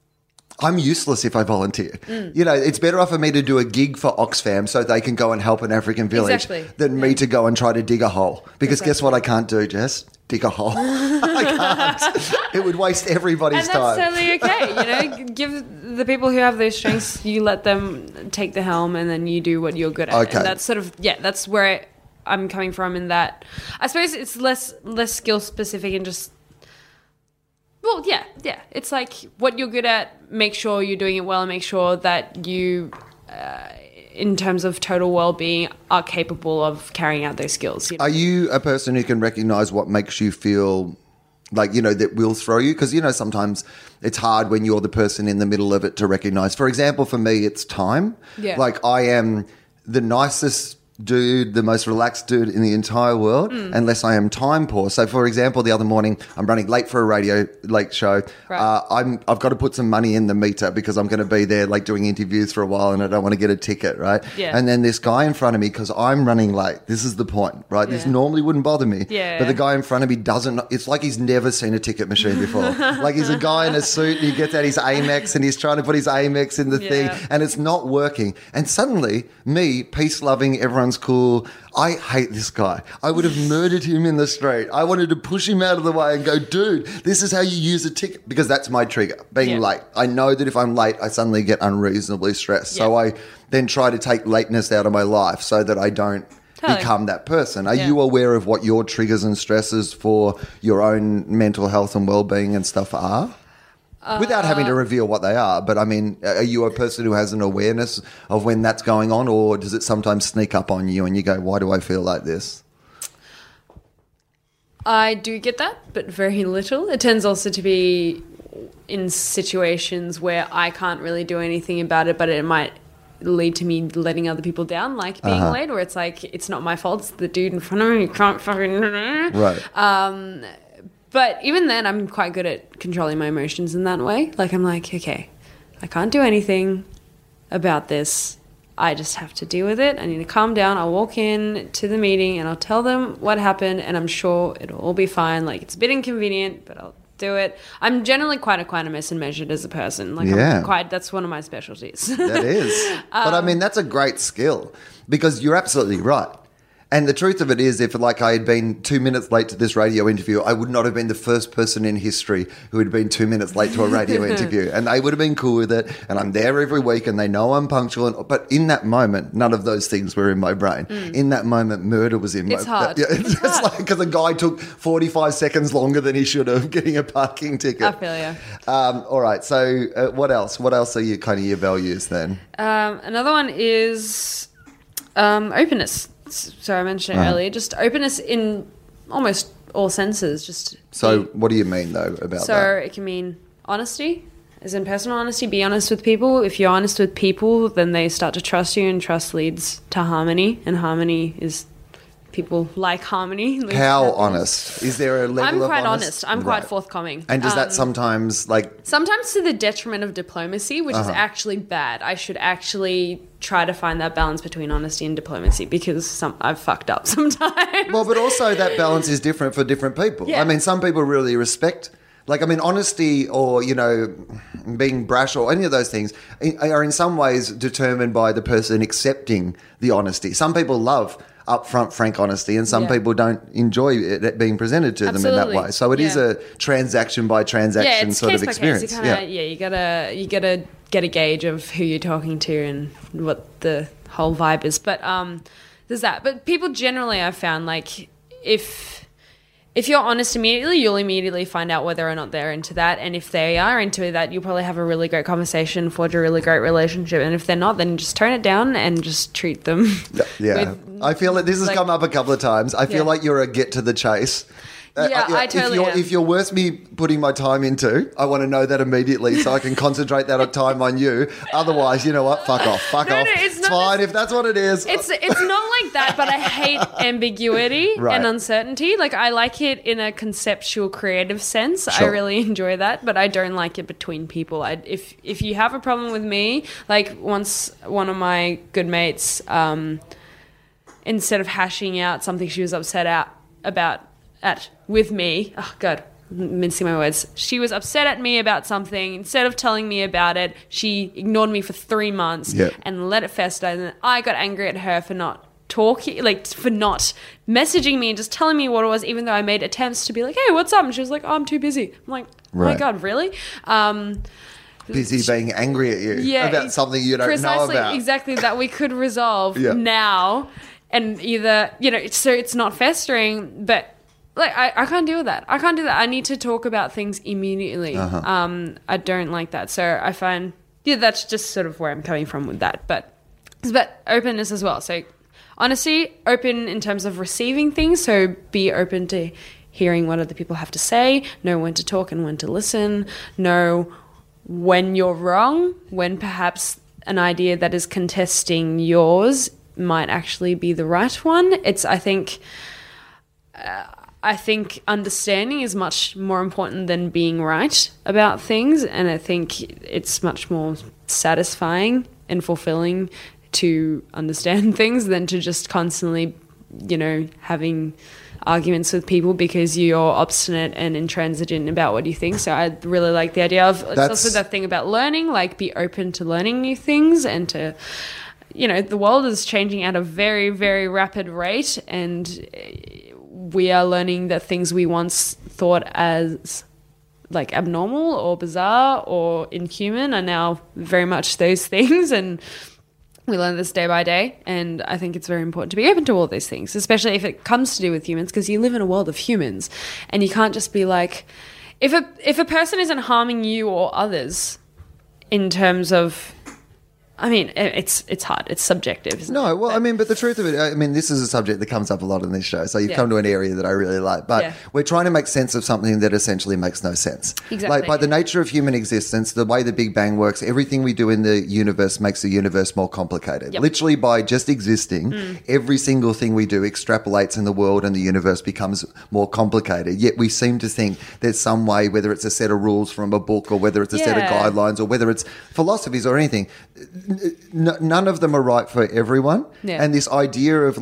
A: I'm useless if I volunteer. It's better off for me to do a gig for Oxfam so they can go and help an African village than me to go and try to dig a hole. Because guess what I can't do, Jess? Dig a hole. I can't. It would waste everybody's time.
B: And that's totally okay. Give the people who have those strengths, you let them take the helm, and then you do what you're good at.
A: Okay.
B: And that's sort of, that's where I'm coming from in that. I suppose it's less skill specific and just, well, yeah. It's like what you're good at, make sure you're doing it well, and make sure that you, in terms of total well-being, are capable of carrying out those skills.
A: Are you a person who can recognize what makes you feel like, that will throw you? Because, sometimes it's hard when you're the person in the middle of it to recognize. For example, for me, it's time.
B: Yeah.
A: Like I am the nicest dude, the most relaxed dude in the entire world, unless I am time poor. So, for example, the other morning, I'm running late for a radio late show.
B: Right.
A: I've got to put some money in the meter because I'm going to be there doing interviews for a while, and I don't want to get a ticket, right?
B: Yeah.
A: And then this guy in front of me, because I'm running late, this is the point, right? This normally wouldn't bother me,
B: Yeah.
A: but the guy in front of me doesn't. It's like he's never seen a ticket machine before. Like he's a guy in a suit, and he gets out his Amex, and he's trying to put his Amex in the thing, and it's not working. And suddenly, me, peace-loving, everyone's cool, I hate this guy. I would have murdered him in the street. I wanted to push him out of the way and go, dude, this is how you use a ticket. Because that's my trigger, being late. I know that if I'm late, I suddenly get unreasonably stressed. So I then try to take lateness out of my life so that I don't become that person. Are you aware of what your triggers and stresses for your own mental health and well-being and stuff are? Without having to reveal what they are, but I mean, are you a person who has an awareness of when that's going on, or does it sometimes sneak up on you and you go, why do I feel like this?
B: I do get that, but very little. It tends also to be in situations where I can't really do anything about it, but it might lead to me letting other people down, like being late, where it's like, it's not my fault, it's the dude in front of me, you can't fucking...
A: Right.
B: But even then, I'm quite good at controlling my emotions in that way. Like, I'm like, okay, I can't do anything about this. I just have to deal with it. I need to calm down. I'll walk in to the meeting and I'll tell them what happened, and I'm sure it'll all be fine. Like, it's a bit inconvenient, but I'll do it. I'm generally quite equanimous and measured as a person. Like, that's one of my specialties.
A: That is. But I mean, that's a great skill, because you're absolutely right. And the truth of it is, if I had been 2 minutes late to this radio interview, I would not have been the first person in history who had been 2 minutes late to a radio interview. And they would have been cool with it. And I'm there every week and they know I'm punctual. But in that moment, none of those things were in my brain. In that moment, murder was in my brain.
B: Hard.
A: It's
B: hard.
A: like, because a guy took 45 seconds longer than he should have getting a parking ticket.
B: I feel you.
A: All right. So what else? What else are your values then?
B: Another one is openness. So I mentioned it earlier, just openness in almost all senses.
A: What do you mean though about that?
B: So it can mean honesty, as in personal honesty. Be honest with people. If you're honest with people, then they start to trust you, and trust leads to harmony, and harmony is... People like harmony.
A: How honest? Is there a level
B: I'm
A: of
B: quite
A: honest?
B: I'm quite forthcoming.
A: And does that sometimes
B: Sometimes to the detriment of diplomacy, which is actually bad. I should actually try to find that balance between honesty and diplomacy, because I've fucked up sometimes.
A: Well, but also that balance is different for different people.
B: Yeah.
A: I mean, some people really respect... honesty or, being brash or any of those things are in some ways determined by the person accepting the honesty. Some people love upfront, frank honesty, and some people don't enjoy it being presented to them in that way. So it is a transaction by transaction sort of experience.
B: You gotta get a gauge of who you're talking to and what the whole vibe is. But there's that. But people generally, I've found, like, if you're honest immediately, you'll immediately find out whether or not they're into that. And if they are into that, you'll probably have a really great conversation, forge a really great relationship. And if they're not, then just tone it down and just treat them.
A: Yeah. I feel like this has come up a couple of times. I feel like you're a get to the chase.
B: I totally am.
A: If you're worth me putting my time into, I want to know that immediately so I can concentrate that time on you. Otherwise, you know what? Fuck off. Fuck off. It's fine if that's what it is.
B: It's not like that, but I hate ambiguity and uncertainty. Like, I like it in a conceptual, creative sense. Sure. I really enjoy that, but I don't like it between people. If you have a problem with me, like once one of my good mates, instead of hashing out something she was upset about with me, oh God, mincing my words, she was upset at me about something. Instead of telling me about it, she ignored me for 3 months and let it fester. And then I got angry at her for not talking, like for not messaging me and just telling me what it was, even though I made attempts to be like, hey, what's up? And she was like, oh, I'm too busy. I'm like, oh my God, really?
A: Busy being angry at you about something you don't know about.
B: Exactly, that we could resolve now, and either, so it's not festering, but like, I can't deal with that. I can't do that. I need to talk about things immediately. I don't like that. So I find, that's just sort of where I'm coming from with that. But openness as well. So honesty, open in terms of receiving things. So be open to hearing what other people have to say, know when to talk and when to listen, know when you're wrong, when perhaps an idea that is contesting yours might actually be the right one. I think understanding is much more important than being right about things, and I think it's much more satisfying and fulfilling to understand things than to just constantly, having arguments with people because you're obstinate and intransigent about what you think. So I really like the idea of, it's also that thing about learning, like be open to learning new things and to, the world is changing at a very, very rapid rate, and we are learning that things we once thought as like abnormal or bizarre or inhuman are now very much those things, and we learn this day by day. And I think it's very important to be open to all these things, especially if it comes to do with humans, because you live in a world of humans, and you can't just be like, if a person isn't harming you or others in terms of, I mean, it's hard. It's subjective.
A: But the truth of it, this is a subject that comes up a lot in this show. So you've come to an area that I really like. But we're trying to make sense of something that essentially makes no sense.
B: Exactly.
A: Like, by the nature of human existence, the way the Big Bang works, everything we do in the universe makes the universe more complicated.
B: Yep.
A: Literally, by just existing, every single thing we do extrapolates in the world and the universe becomes more complicated. Yet we seem to think there's some way, whether it's a set of rules from a book or whether it's a set of guidelines or whether it's philosophies or anything, none of them are right for everyone.
B: Yeah.
A: And this idea of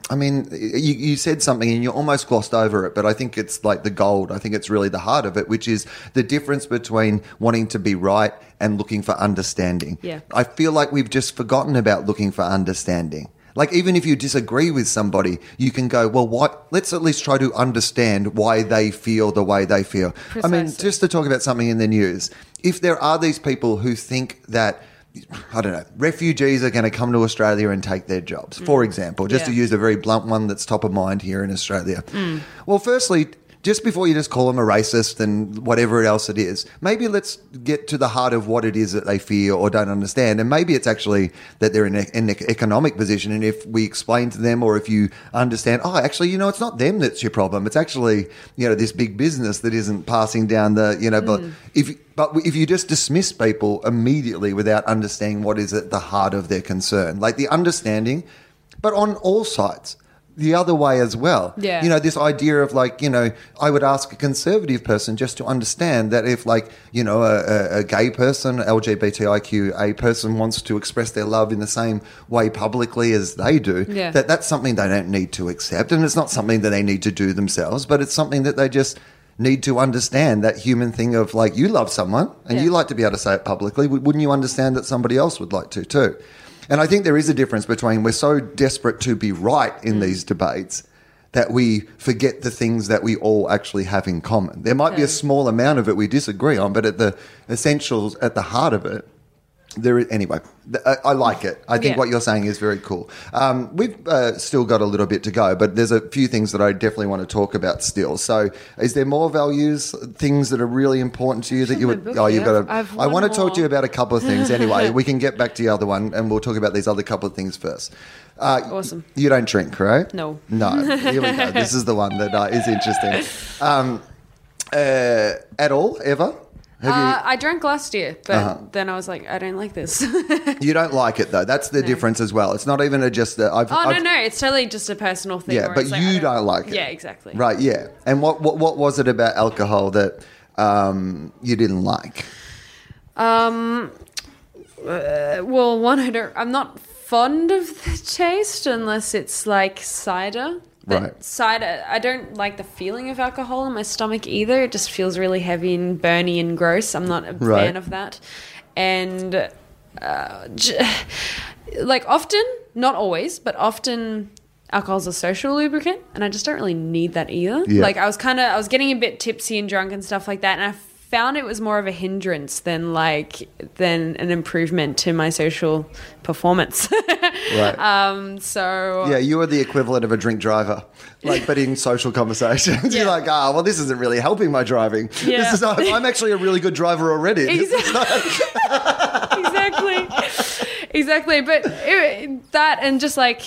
A: you said something and you almost glossed over it, but I think it's like the gold. I think it's really the heart of it, which is the difference between wanting to be right and looking for understanding.
B: Yeah.
A: I feel like we've just forgotten about looking for understanding. Like, even if you disagree with somebody, you can go, well, let's at least try to understand why they feel the way they feel.
B: Precisely.
A: Just to talk about something in the news, if there are these people who think that, I don't know, refugees are going to come to Australia and take their jobs, for example, just to use a very blunt one that's top of mind here in Australia. Well, firstly, just before you just call them a racist and whatever else it is, maybe let's get to the heart of what it is that they fear or don't understand. And maybe it's actually that they're in an economic position. And if we explain to them, or if you understand, actually, it's not them that's your problem. It's actually, this big business that isn't passing down the, But if you just dismiss people immediately without understanding what is at the heart of their concern, like the understanding, but on all sides, the other way as well.
B: Yeah.
A: This idea of I would ask a conservative person just to understand that if a gay person, LGBTIQA person wants to express their love in the same way publicly as they do, that's something they don't need to accept. And it's not something that they need to do themselves, but it's something that they just need to understand, that human thing of you love someone and you like to be able to say it publicly. Wouldn't you understand that somebody else would like to too? And I think there is a difference between, we're so desperate to be right in these debates that we forget the things that we all actually have in common. There might be a small amount of it we disagree on, but at the essentials, at the heart of it, Anyway, I like it. I think
B: Yeah.
A: what you're saying is very cool. We've still got a little bit to go, but there's a few things that I definitely want to talk about still. So, is there more values, things that are really important to you that you would?
B: book
A: Oh, you've
B: here.
A: got to.
B: I've
A: I want to
B: one
A: talk to you
B: more.
A: about a couple of things. Anyway, we can get back to the other one, and we'll talk about these other couple of things first.
B: Awesome.
A: You don't drink, right?
B: No.
A: No. Here we go. This is the one that is interesting. At all, ever? Have
B: I drank last year, but then I was like, I don't like this.
A: you don't like it though. That's the difference as well. It's not even just that.
B: No, it's totally just a personal thing.
A: Yeah,
B: where
A: but
B: it's like,
A: you
B: I
A: don't like it.
B: Yeah, exactly.
A: Right, yeah. And what was it about alcohol that you didn't like?
B: Well, one, I'm not fond of the taste unless it's like cider. But
A: Right.
B: cider, I don't like the feeling of alcohol in my stomach either. It just feels really heavy and burny and gross. I'm not a
A: Right.
B: fan of that. And like often, not always, but often alcohol's a social lubricant and I just don't really need that either.
A: Yeah.
B: Like I was getting a bit tipsy and drunk and stuff like that, and I found it was more of a hindrance than an improvement to my social performance.
A: Right.
B: So
A: Yeah, you are the equivalent of a drink driver, but in social conversations. You're
B: Yeah.
A: like, well, this isn't really helping my driving.
B: Yeah.
A: I'm actually a really good driver already.
B: Exactly. But that and just like,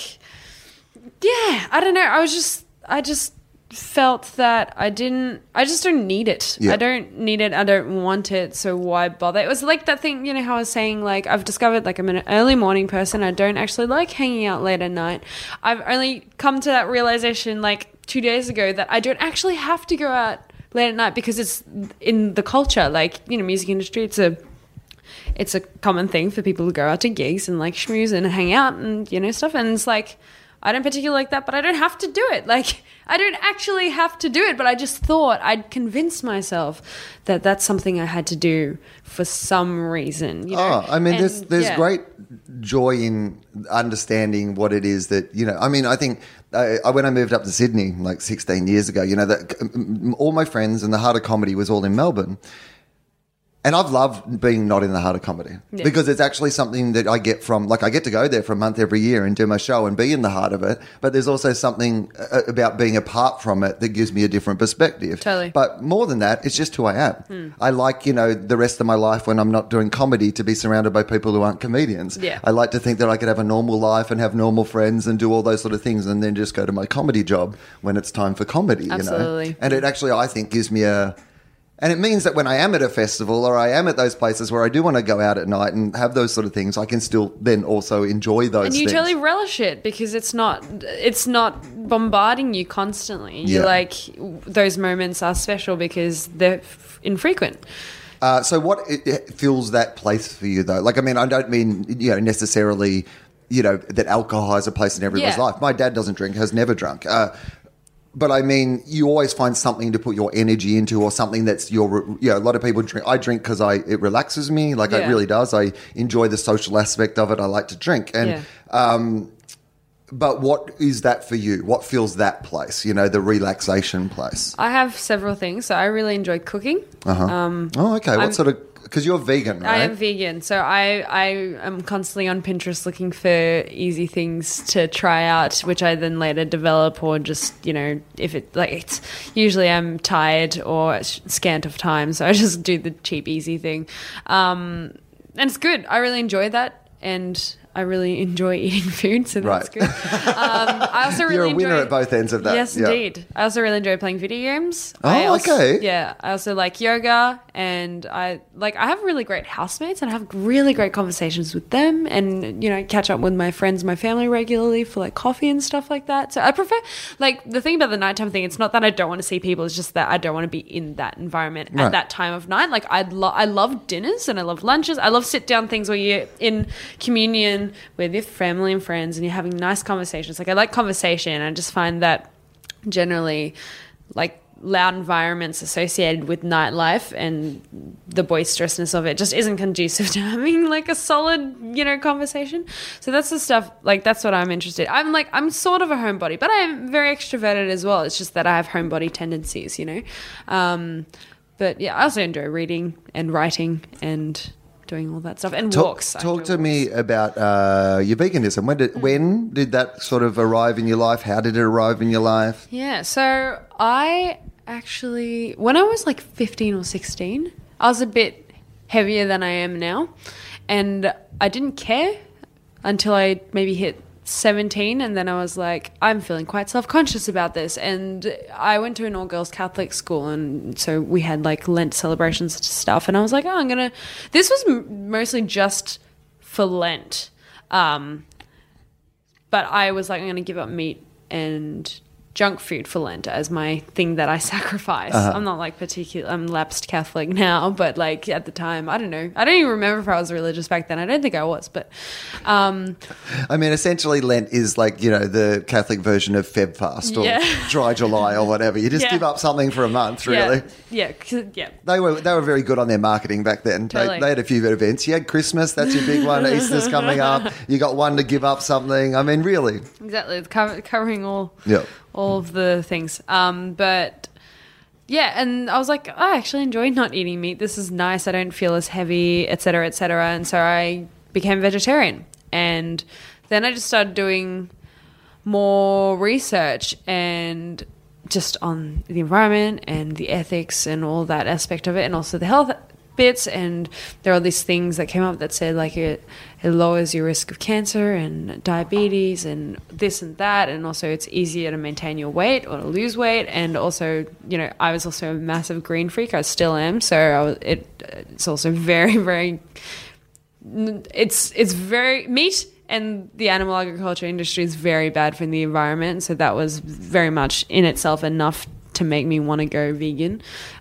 B: yeah, I don't know. I just felt that I just don't need it.
A: Yeah.
B: I don't need it. I don't want it. So why bother? It was like that thing, how I was saying, like I've discovered like I'm an early morning person. I don't actually like hanging out late at night. I've only come to that realization like 2 days ago that I don't actually have to go out late at night because it's in the culture, like, music industry. It's a common thing for people to go out to gigs and like schmooze and hang out and, stuff. And it's like, I don't particularly like that, but I don't have to do it. Like, I don't actually have to do it, but I just thought I'd convinced myself that that's something I had to do for some reason.
A: I mean,
B: And,
A: there's
B: yeah.
A: great joy in understanding what it is that, I mean, I think when I moved up to Sydney like 16 years ago, that all my friends and the heart of comedy was all in Melbourne. And I've loved being not in the heart of comedy because it's actually something that I get from, like I get to go there for a month every year and do my show and be in the heart of it. But there's also something about being apart from it that gives me a different perspective.
B: Totally.
A: But more than that, it's just who I am. I like, the rest of my life when I'm not doing comedy to be surrounded by people who aren't comedians.
B: Yeah.
A: I like to think that I could have a normal life and have normal friends and do all those sort of things and then just go to my comedy job when it's time for comedy,
B: Absolutely.
A: And it actually, I think, gives me and it means that when I am at a festival or I am at those places where I do want to go out at night and have those sort of things, I can still then also enjoy those
B: And you
A: things.
B: totally relish it because it's not bombarding you constantly.
A: Yeah.
B: You're like, those moments are special because they're infrequent.
A: So what it fills that place for you, though? Like, I mean, I don't mean, necessarily, that alcohol has a place in everyone's
B: Yeah.
A: life. My dad doesn't drink, has never drunk. But I mean, you always find something to put your energy into or something that's a lot of people drink. I drink because it relaxes me. Like, it
B: Yeah.
A: really does. I enjoy the social aspect of it. I like to drink. And, but what is that for you? What fills that place, the relaxation place?
B: I have several things. So I really enjoy cooking.
A: Okay. What sort of, because you're vegan, right?
B: I am vegan, so I am constantly on Pinterest looking for easy things to try out, which I then later develop, or just if it's usually I'm tired or scant of time, so I just do the cheap easy thing, and it's good. I really enjoy that, and I really enjoy eating food, so that's
A: Right.
B: good. I also really
A: You're a winner
B: enjoy,
A: at both ends of that.
B: Yes,
A: Yeah.
B: indeed. I also really enjoy playing video games.
A: Okay.
B: Yeah, I also like yoga, and I have really great housemates, and I have really great conversations with them, and catch up with my friends, my family regularly for like coffee and stuff like that. So I prefer, like, the thing about the nighttime thing. It's not that I don't want to see people; it's just that I don't want to be in that environment
A: Right.
B: at that time of night. Like I love dinners and I love lunches. I love sit down things where you're in communion with your family and friends, and you're having nice conversations. Like I like conversation. I just find that generally, like, loud environments associated with nightlife and the boisterousness of it just isn't conducive to having like a solid, conversation. So that's the stuff, like, that's what I'm interested. I'm sort of a homebody, but I'm very extroverted as well. It's just that I have homebody tendencies, But yeah, I also enjoy reading and writing and doing all that stuff and
A: Talk,
B: walks. I
A: talk
B: enjoy
A: to
B: walks.
A: me about your veganism. When did that sort of arrive in your life? How did it arrive in your life?
B: Yeah, so I actually, when I was like 15 or 16, I was a bit heavier than I am now. And I didn't care until I maybe hit 17. And then I was like, I'm feeling quite self-conscious about this. And I went to an all-girls Catholic school. And so we had like Lent celebrations and stuff. And I was like, oh, this was mostly just for Lent. But I was like, I'm going to give up meat and junk food for Lent as my thing that I sacrifice. I'm not like I'm lapsed Catholic now, but like at the time, I don't know. I don't even remember if I was religious back then. I don't think I was, but
A: I mean, essentially Lent is like, the Catholic version of Feb fast or Dry July or whatever. You just give up something for a month, really.
B: Yeah.
A: They were very good on their marketing back then.
B: Totally.
A: They had a few events. You had Christmas, that's your big one. Easter's coming up. You got one to give up something. I mean, really.
B: Exactly. It's covering all.
A: Yeah.
B: All of the things. But yeah, and I was like, I actually enjoy not eating meat. This is nice. I don't feel as heavy, et cetera, et cetera. And so I became vegetarian. And then I just started doing more research and just on the environment and the ethics and all that aspect of it, and also the health bits. And there are these things that came up that said like it lowers your risk of cancer and diabetes and this and that, and also it's easier to maintain your weight or to lose weight. And also, I was also a massive green freak. I still am. So it's also very, very, it's very meat, and the animal agriculture industry is very bad for the environment. So that was very much in itself enough to make me want to go vegan.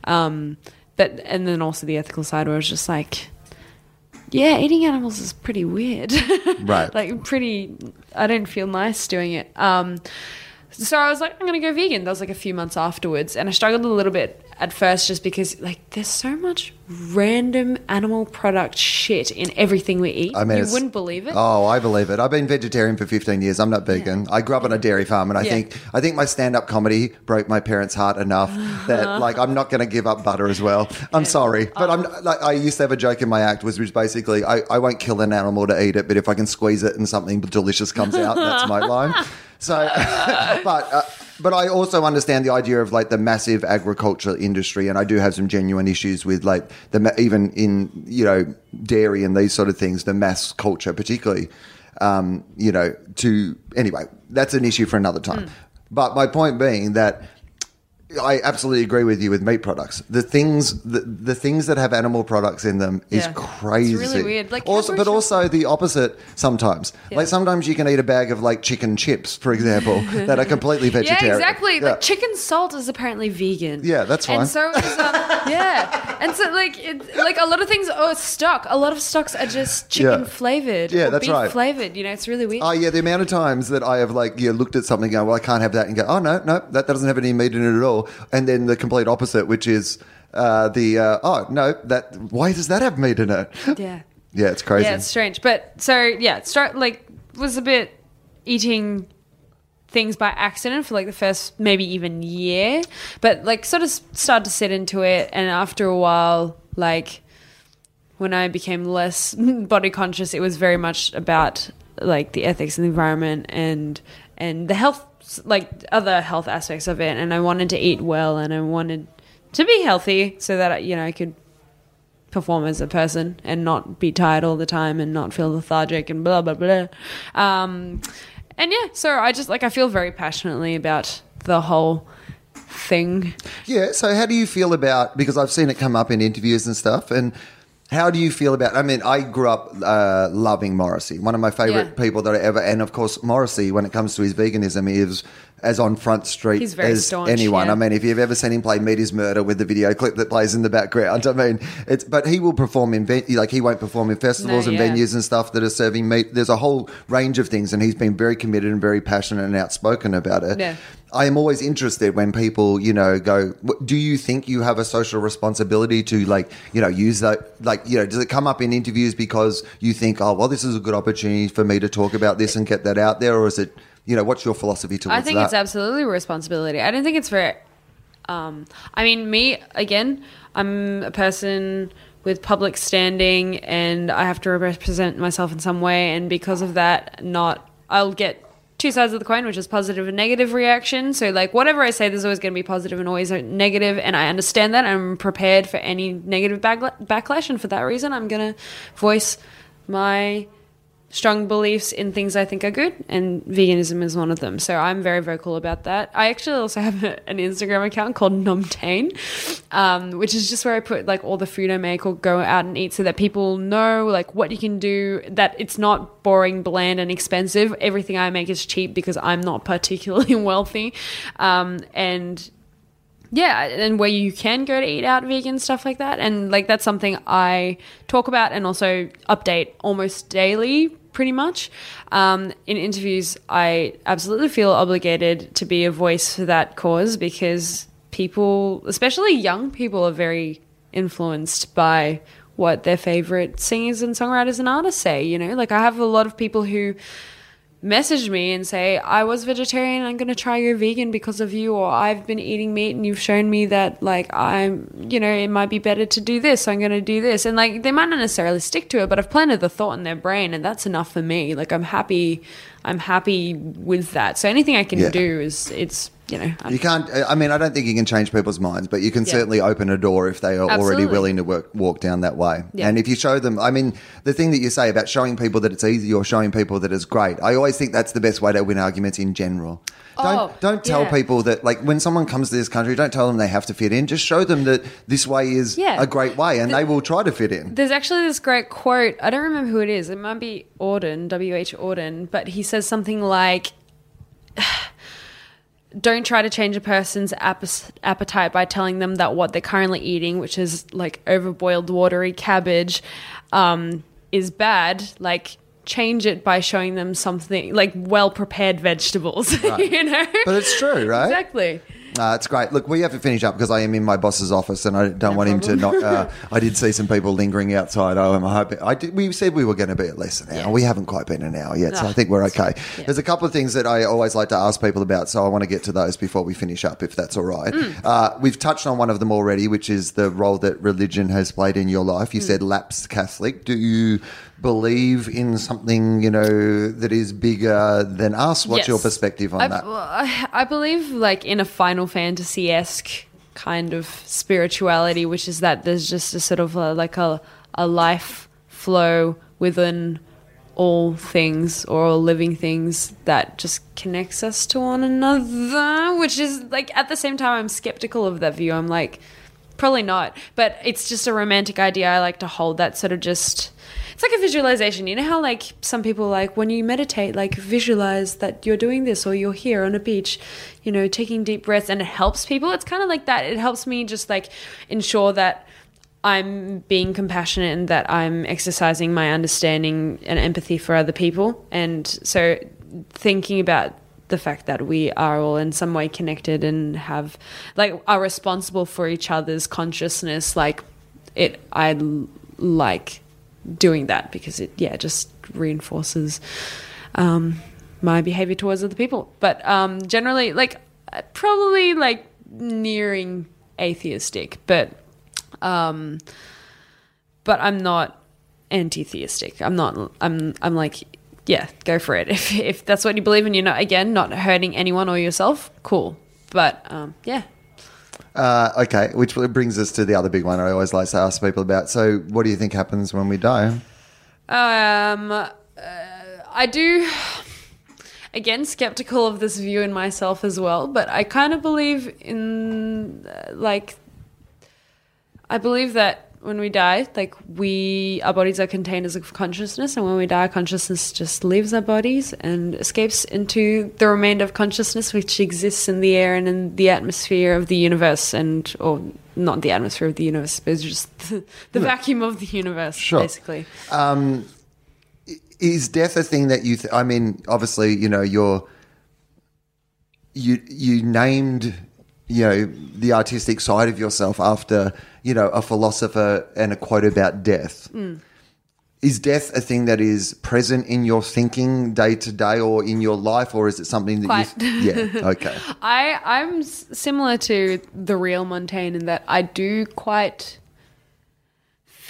B: And then also the ethical side where I was just like, yeah, eating animals is pretty weird.
A: Right.
B: I don't feel nice doing it. So I was like, I'm going to go vegan. That was like a few months afterwards. And I struggled a little bit at first just because like there's so much random animal product shit in everything we eat.
A: I mean,
B: you wouldn't believe it.
A: Oh, I believe it. I've been vegetarian for 15 years. I'm not vegan. I grew up on a dairy farm, and I think my stand-up comedy broke my parents' heart enough that like I'm not going to give up butter as well. I'm sorry, but I used to have a joke in my act which was basically I won't kill an animal to eat it, but if I can squeeze it and something delicious comes out, that's my line. So, but I also understand the idea of like the massive agriculture industry, and I do have some genuine issues with like even in dairy and these sort of things, the mass culture particularly. Anyway, that's an issue for another time. But my point being that I absolutely agree with you with meat products. The things that have animal products in them is crazy.
B: It's really weird. Like
A: but also the opposite sometimes. Yeah. Like sometimes you can eat a bag of like chicken chips, for example, that are completely vegetarian.
B: Yeah, exactly. Yeah. Like chicken salt is apparently vegan.
A: Yeah, that's fine.
B: And so is and so like a lot of things are stock. A lot of stocks are just chicken flavored.
A: Yeah,
B: or
A: that's
B: beef
A: right.
B: flavored. It's really weird.
A: Oh yeah, the amount of times that I have looked at something and go, well, I can't have that, and go, oh no, that doesn't have any meat in it at all. And then the complete opposite, which is why does that have meat in it?
B: Yeah.
A: Yeah, it's crazy.
B: Yeah, it's strange. But so was a bit eating things by accident for like the first maybe even year, but like sort of started to sit into it. And after a while, like when I became less body conscious, it was very much about like the ethics and the environment and the health, like other health aspects of it. And I wanted to eat well, and I wanted to be healthy so that I could perform as a person and not be tired all the time and not feel lethargic and blah blah blah. So I just I feel very passionately about the whole thing.
A: Yeah. So how do you feel about, because I've seen it come up in interviews and stuff, and how do you feel about, I grew up loving Morrissey, one of my favourite people that I ever, and of course Morrissey, when it comes to his veganism, is as on front street as
B: staunch,
A: anyone.
B: Yeah.
A: I mean, if you've ever seen him play Meat is Murder with the video clip that plays in the background, but he will perform he won't perform in festivals and venues and stuff that are serving meat. There's a whole range of things, and he's been very committed and very passionate and outspoken about it.
B: Yeah.
A: I am always interested when people, go, do you think you have a social responsibility to use that? Does it come up in interviews because you think, oh, well, this is a good opportunity for me to talk about this and get that out there? Or is it, what's your philosophy towards that?
B: I think it's absolutely a responsibility. I don't think it's for, me, again, I'm a person with public standing, and I have to represent myself in some way, and because of that, I'll get two sides of the coin, which is positive and negative reaction. So like whatever I say, there's always going to be positive and always negative, and I understand that. I'm prepared for any negative backlash, and for that reason, I'm going to voice my strong beliefs in things I think are good, and veganism is one of them. So I'm very vocal about that. I actually also have an Instagram account called Nomtain, which is just where I put like all the food I make or go out and eat, so that people know like what you can do, that it's not boring, bland and expensive. Everything I make is cheap because I'm not particularly wealthy. And yeah, and where you can go to eat out vegan, stuff like that. And like that's something I talk about and also update almost daily, pretty much. In interviews, I absolutely feel obligated to be a voice for that cause, because people, especially young people, are very influenced by what their favorite singers and songwriters and artists say, you know? Like I have a lot of people who message me and say, I was vegetarian, I'm going to try go vegan because of you, or I've been eating meat and you've shown me that like it might be better to do this, so I'm going to do this. And like they might not necessarily stick to it, but I've planted the thought in their brain, and that's enough for me. Like I'm happy with that. So anything I can do is, it's, you know.
A: You can't, I mean, I don't think you can change people's minds, but you can certainly open a door if they are already willing to walk down that way. Yeah. And if you show them, I mean, the thing that you say about showing people that it's easy or showing people that it's great, I always think that's the best way to win arguments in general. Don't tell people that, like, when someone comes to this country, don't tell them they have to fit in. Just show them that this way is a great way, and they will try to fit in.
B: There's actually this great quote. I don't remember who it is. It might be Auden, W.H. Auden, but he says something like, don't try to change a person's appetite by telling them that what they're currently eating, which is like overboiled watery cabbage, is bad. Like, change it by showing them something like well-prepared vegetables,
A: right.
B: You know?
A: But it's true, right?
B: Exactly.
A: It's great. Look, we have to finish up because I am in my boss's office and I don't want him to not... I did see some people lingering outside. I'm hoping... We said we were going to be at less than an hour. We haven't quite been an hour yet, so I think we're okay. Yeah. There's a couple of things that I always like to ask people about, so I want to get to those before we finish up, if that's all right. We've touched on one of them already, which is the role that religion has played in your life. You said lapsed Catholic. Do you believe in something, you know, that is bigger than us? What's your perspective on that?
B: I believe like in a Final Fantasy-esque kind of spirituality, which is that there's just a sort of a life flow within all things or all living things that just connects us to one another, which is like, at the same time, I'm skeptical of that view. I'm like, probably not, but it's just a romantic idea I like to hold, that sort of just... It's like a visualization. You know how like some people, like when you meditate, like visualize that you're doing this, or you're here on a beach, you know, taking deep breaths, and it helps people. It's kind of like that. It helps me just like ensure that I'm being compassionate and that I'm exercising my understanding and empathy for other people. And so thinking about the fact that we are all in some way connected and have like are responsible for each other's consciousness, like I like doing that because it just reinforces my behavior towards other people. But generally, like probably like nearing atheistic, but I'm not anti-theistic. I'm like, yeah, go for it. If that's what you believe in, you're not hurting anyone or yourself, cool. But yeah.
A: Okay, which brings us to the other big one I always like to ask people about. So what do you think happens when we die?
B: I do, again, skeptical of this view in myself as well, but I kind of believe in, I believe that when we die, like our bodies are containers of consciousness, and when we die, consciousness just leaves our bodies and escapes into the remainder of consciousness, which exists in the air and in the atmosphere of the universe, or not the atmosphere of the universe, but just the vacuum of the universe, basically.
A: Is death a thing that you? I mean, obviously, you know, you named, you know, the artistic side of yourself after, you know, a philosopher and a quote about death. Is death a thing that is present in your thinking day to day or in your life, or is it something that yeah, okay.
B: I'm similar to the real Montaigne in that I do quite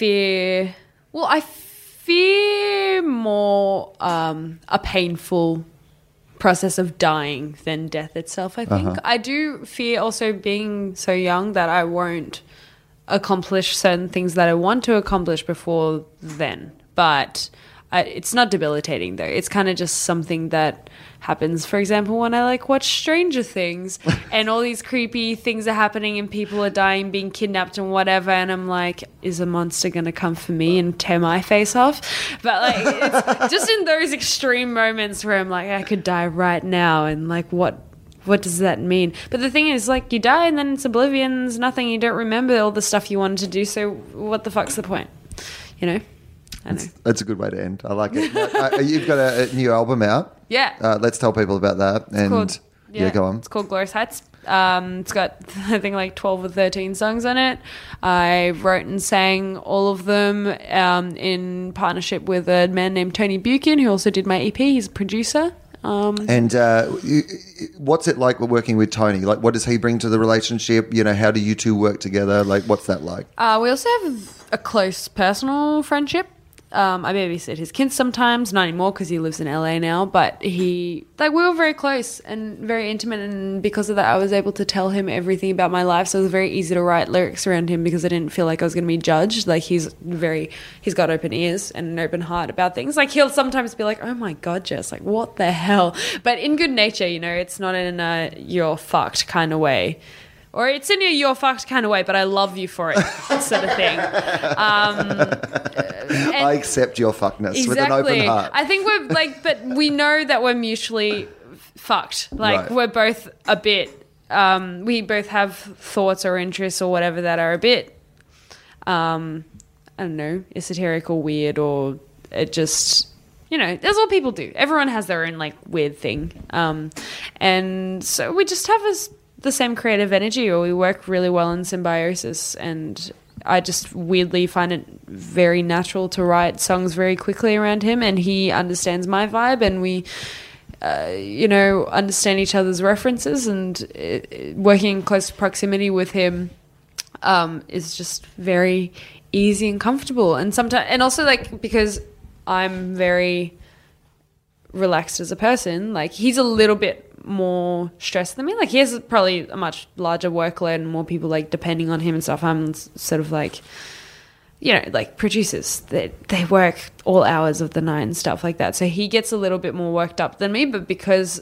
B: fear. Well, I fear more a painful process of dying than death itself, I think. I do fear also being so young that I won't accomplish certain things that I want to accomplish before then. But it's not debilitating, though. It's kind of just something that happens, for example, when I watch Stranger Things and all these creepy things are happening and people are dying, being kidnapped and whatever, and I'm like, is a monster going to come for me and tear my face off? But it's just in those extreme moments where I'm like, I could die right now, and what does that mean? But the thing is, you die and then it's oblivion, there's nothing, you don't remember all the stuff you wanted to do, so what the fuck's the point? I know.
A: That's a good way to end. I like it. You've got a new album out.
B: Yeah.
A: Let's tell people about that. Go on.
B: It's called Glorious Heights. It's got, I think, 12 or 13 songs on it. I wrote and sang all of them in partnership with a man named Tony Buchan, who also did my EP. He's a producer.
A: And what's it like working with Tony? What does he bring to the relationship? How do you two work together? What's that like?
B: We also have a close personal friendship. I babysit his kids sometimes, not anymore because he lives in LA now, but we were very close and very intimate, and because of that I was able to tell him everything about my life, so it was very easy to write lyrics around him because I didn't feel like I was going to be judged. He's got open ears and an open heart about things. He'll sometimes be like, oh my God, Jess, what the hell? But in good nature, it's not in a you're fucked kind of way. Or it's in a you're fucked kind of way, but I love you for it sort of thing.
A: I accept your fuckness with an open heart.
B: I think we're but we know that we're mutually fucked.
A: Right.
B: We're both a bit, we both have thoughts or interests or whatever that are a bit, I don't know, esoteric or weird, or it just... that's what people do. Everyone has their own weird thing. And so we just have the same creative energy, or we work really well in symbiosis, and I just weirdly find it very natural to write songs very quickly around him, and he understands my vibe, and we understand each other's references, and working in close proximity with him is just very easy and comfortable. And sometimes, and also because I'm very relaxed as a person, he's a little bit more stressed than me. He has probably a much larger workload and more people depending on him and stuff. I'm sort of producers that they work all hours of the night and stuff like that. So he gets a little bit more worked up than me, but because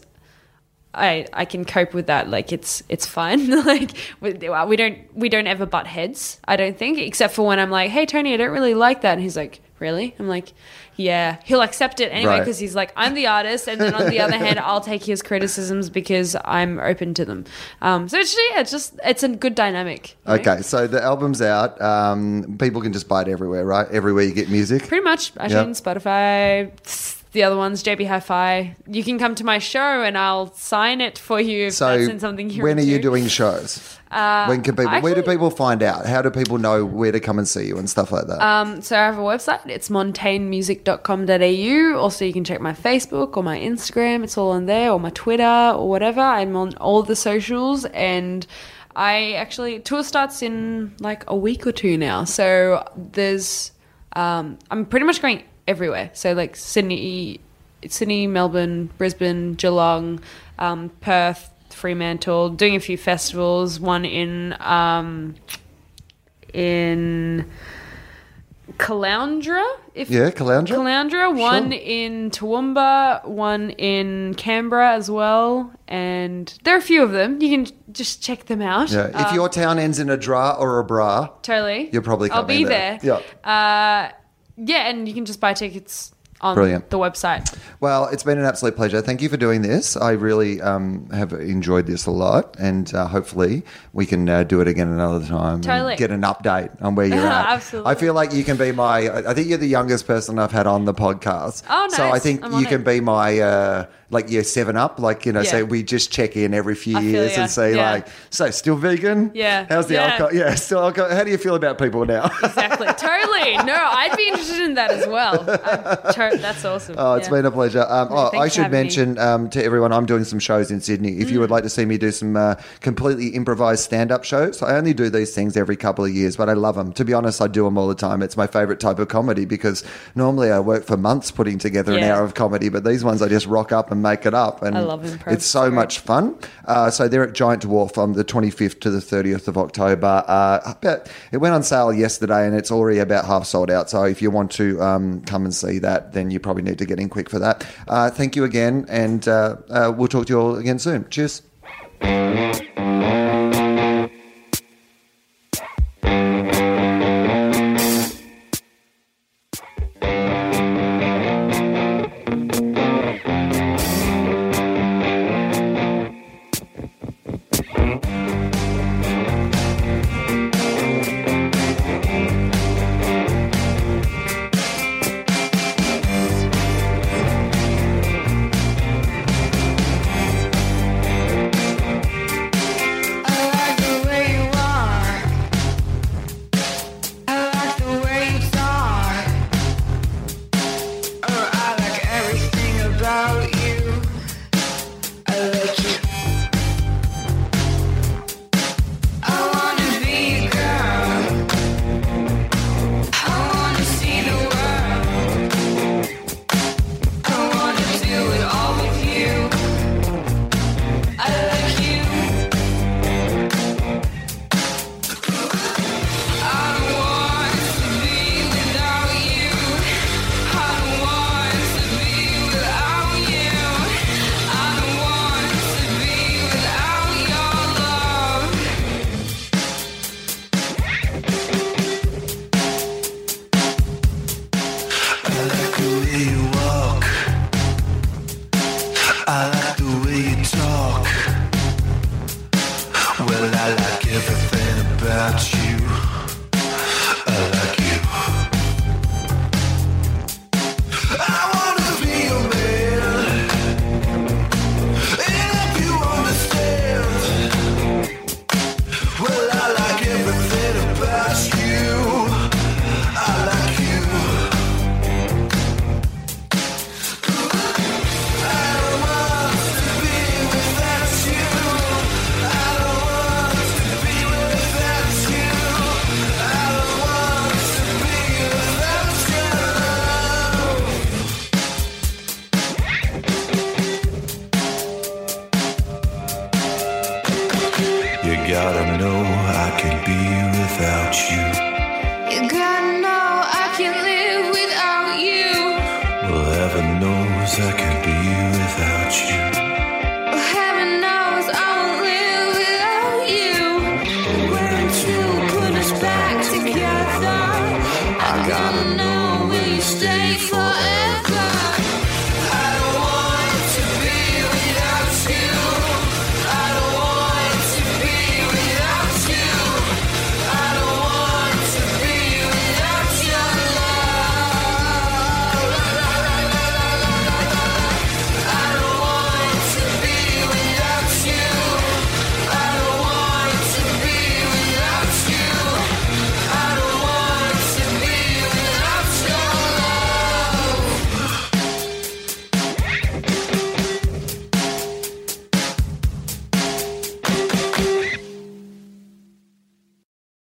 B: I can cope with that, it's fine. We don't ever butt heads, I don't think, except for when I'm like, hey Tony, I don't really like that, and he's like, really? I'm like, yeah. He'll accept it anyway because he's like, I'm the artist, and then on the other hand, I'll take his criticisms because I'm open to them. So it's a good dynamic.
A: Okay, so the album's out. People can just buy it everywhere, right? Everywhere you get music.
B: Pretty much. iTunes, Spotify. The other one's JB Hi-Fi. You can come to my show and I'll sign it for you if that's in something you're
A: when are
B: into.
A: you doing shows? When can people? Where do people find out? How do people know where to come and see you and stuff like that?
B: So I have a website. It's montaignemusic.com.au. Also, you can check my Facebook or my Instagram. It's all on there, or my Twitter or whatever. I'm on all the socials, and tour starts in a week or two now. So there's I'm pretty much going everywhere. So Sydney, Melbourne, Brisbane, Geelong, Perth, Fremantle, doing a few festivals, one in Caloundra. Caloundra, one in Toowoomba, one in Canberra as well, and there are a few of them. You can just check them out.
A: Yeah. If your town ends in a dra or a bra,
B: totally,
A: you're probably coming.
B: I'll be there.
A: Yeah.
B: Yeah, and you can just buy tickets on the website.
A: Well, it's been an absolute pleasure. Thank you for doing this. I really have enjoyed this a lot, and hopefully we can do it again another time.
B: Totally.
A: And get an update on where you're at.
B: Absolutely.
A: I feel like you can be I think you're the youngest person I've had on the podcast.
B: Oh, nice.
A: So I think you can be my, your 7-Up. So we just check in every few years and see, so still vegan?
B: Yeah.
A: How's the alcohol? Yeah, still alcohol. How do you feel about people now?
B: Exactly. Totally. No, I'd be interested in that as well. That's awesome.
A: Oh, it's been a pleasure.
B: thanks
A: I
B: for
A: should
B: having me.
A: mention to everyone, I'm doing some shows in Sydney. If you would like to see me do some completely improvised stand-up shows, I only do these things every couple of years, but I love them. To be honest, I do them all the time. It's my favourite type of comedy because normally I work for months putting together an hour of comedy, but these ones I just rock up and make it up. And
B: I love improv.
A: It's so much fun. So they're at Giant Dwarf on the 25th to the 30th of October. But it went on sale yesterday and it's already about half sold out. So if you want to come and see that, then you probably need to get in quick for that. Thank you again, and we'll talk to you all again soon. Cheers.
C: You gotta know I could be without you.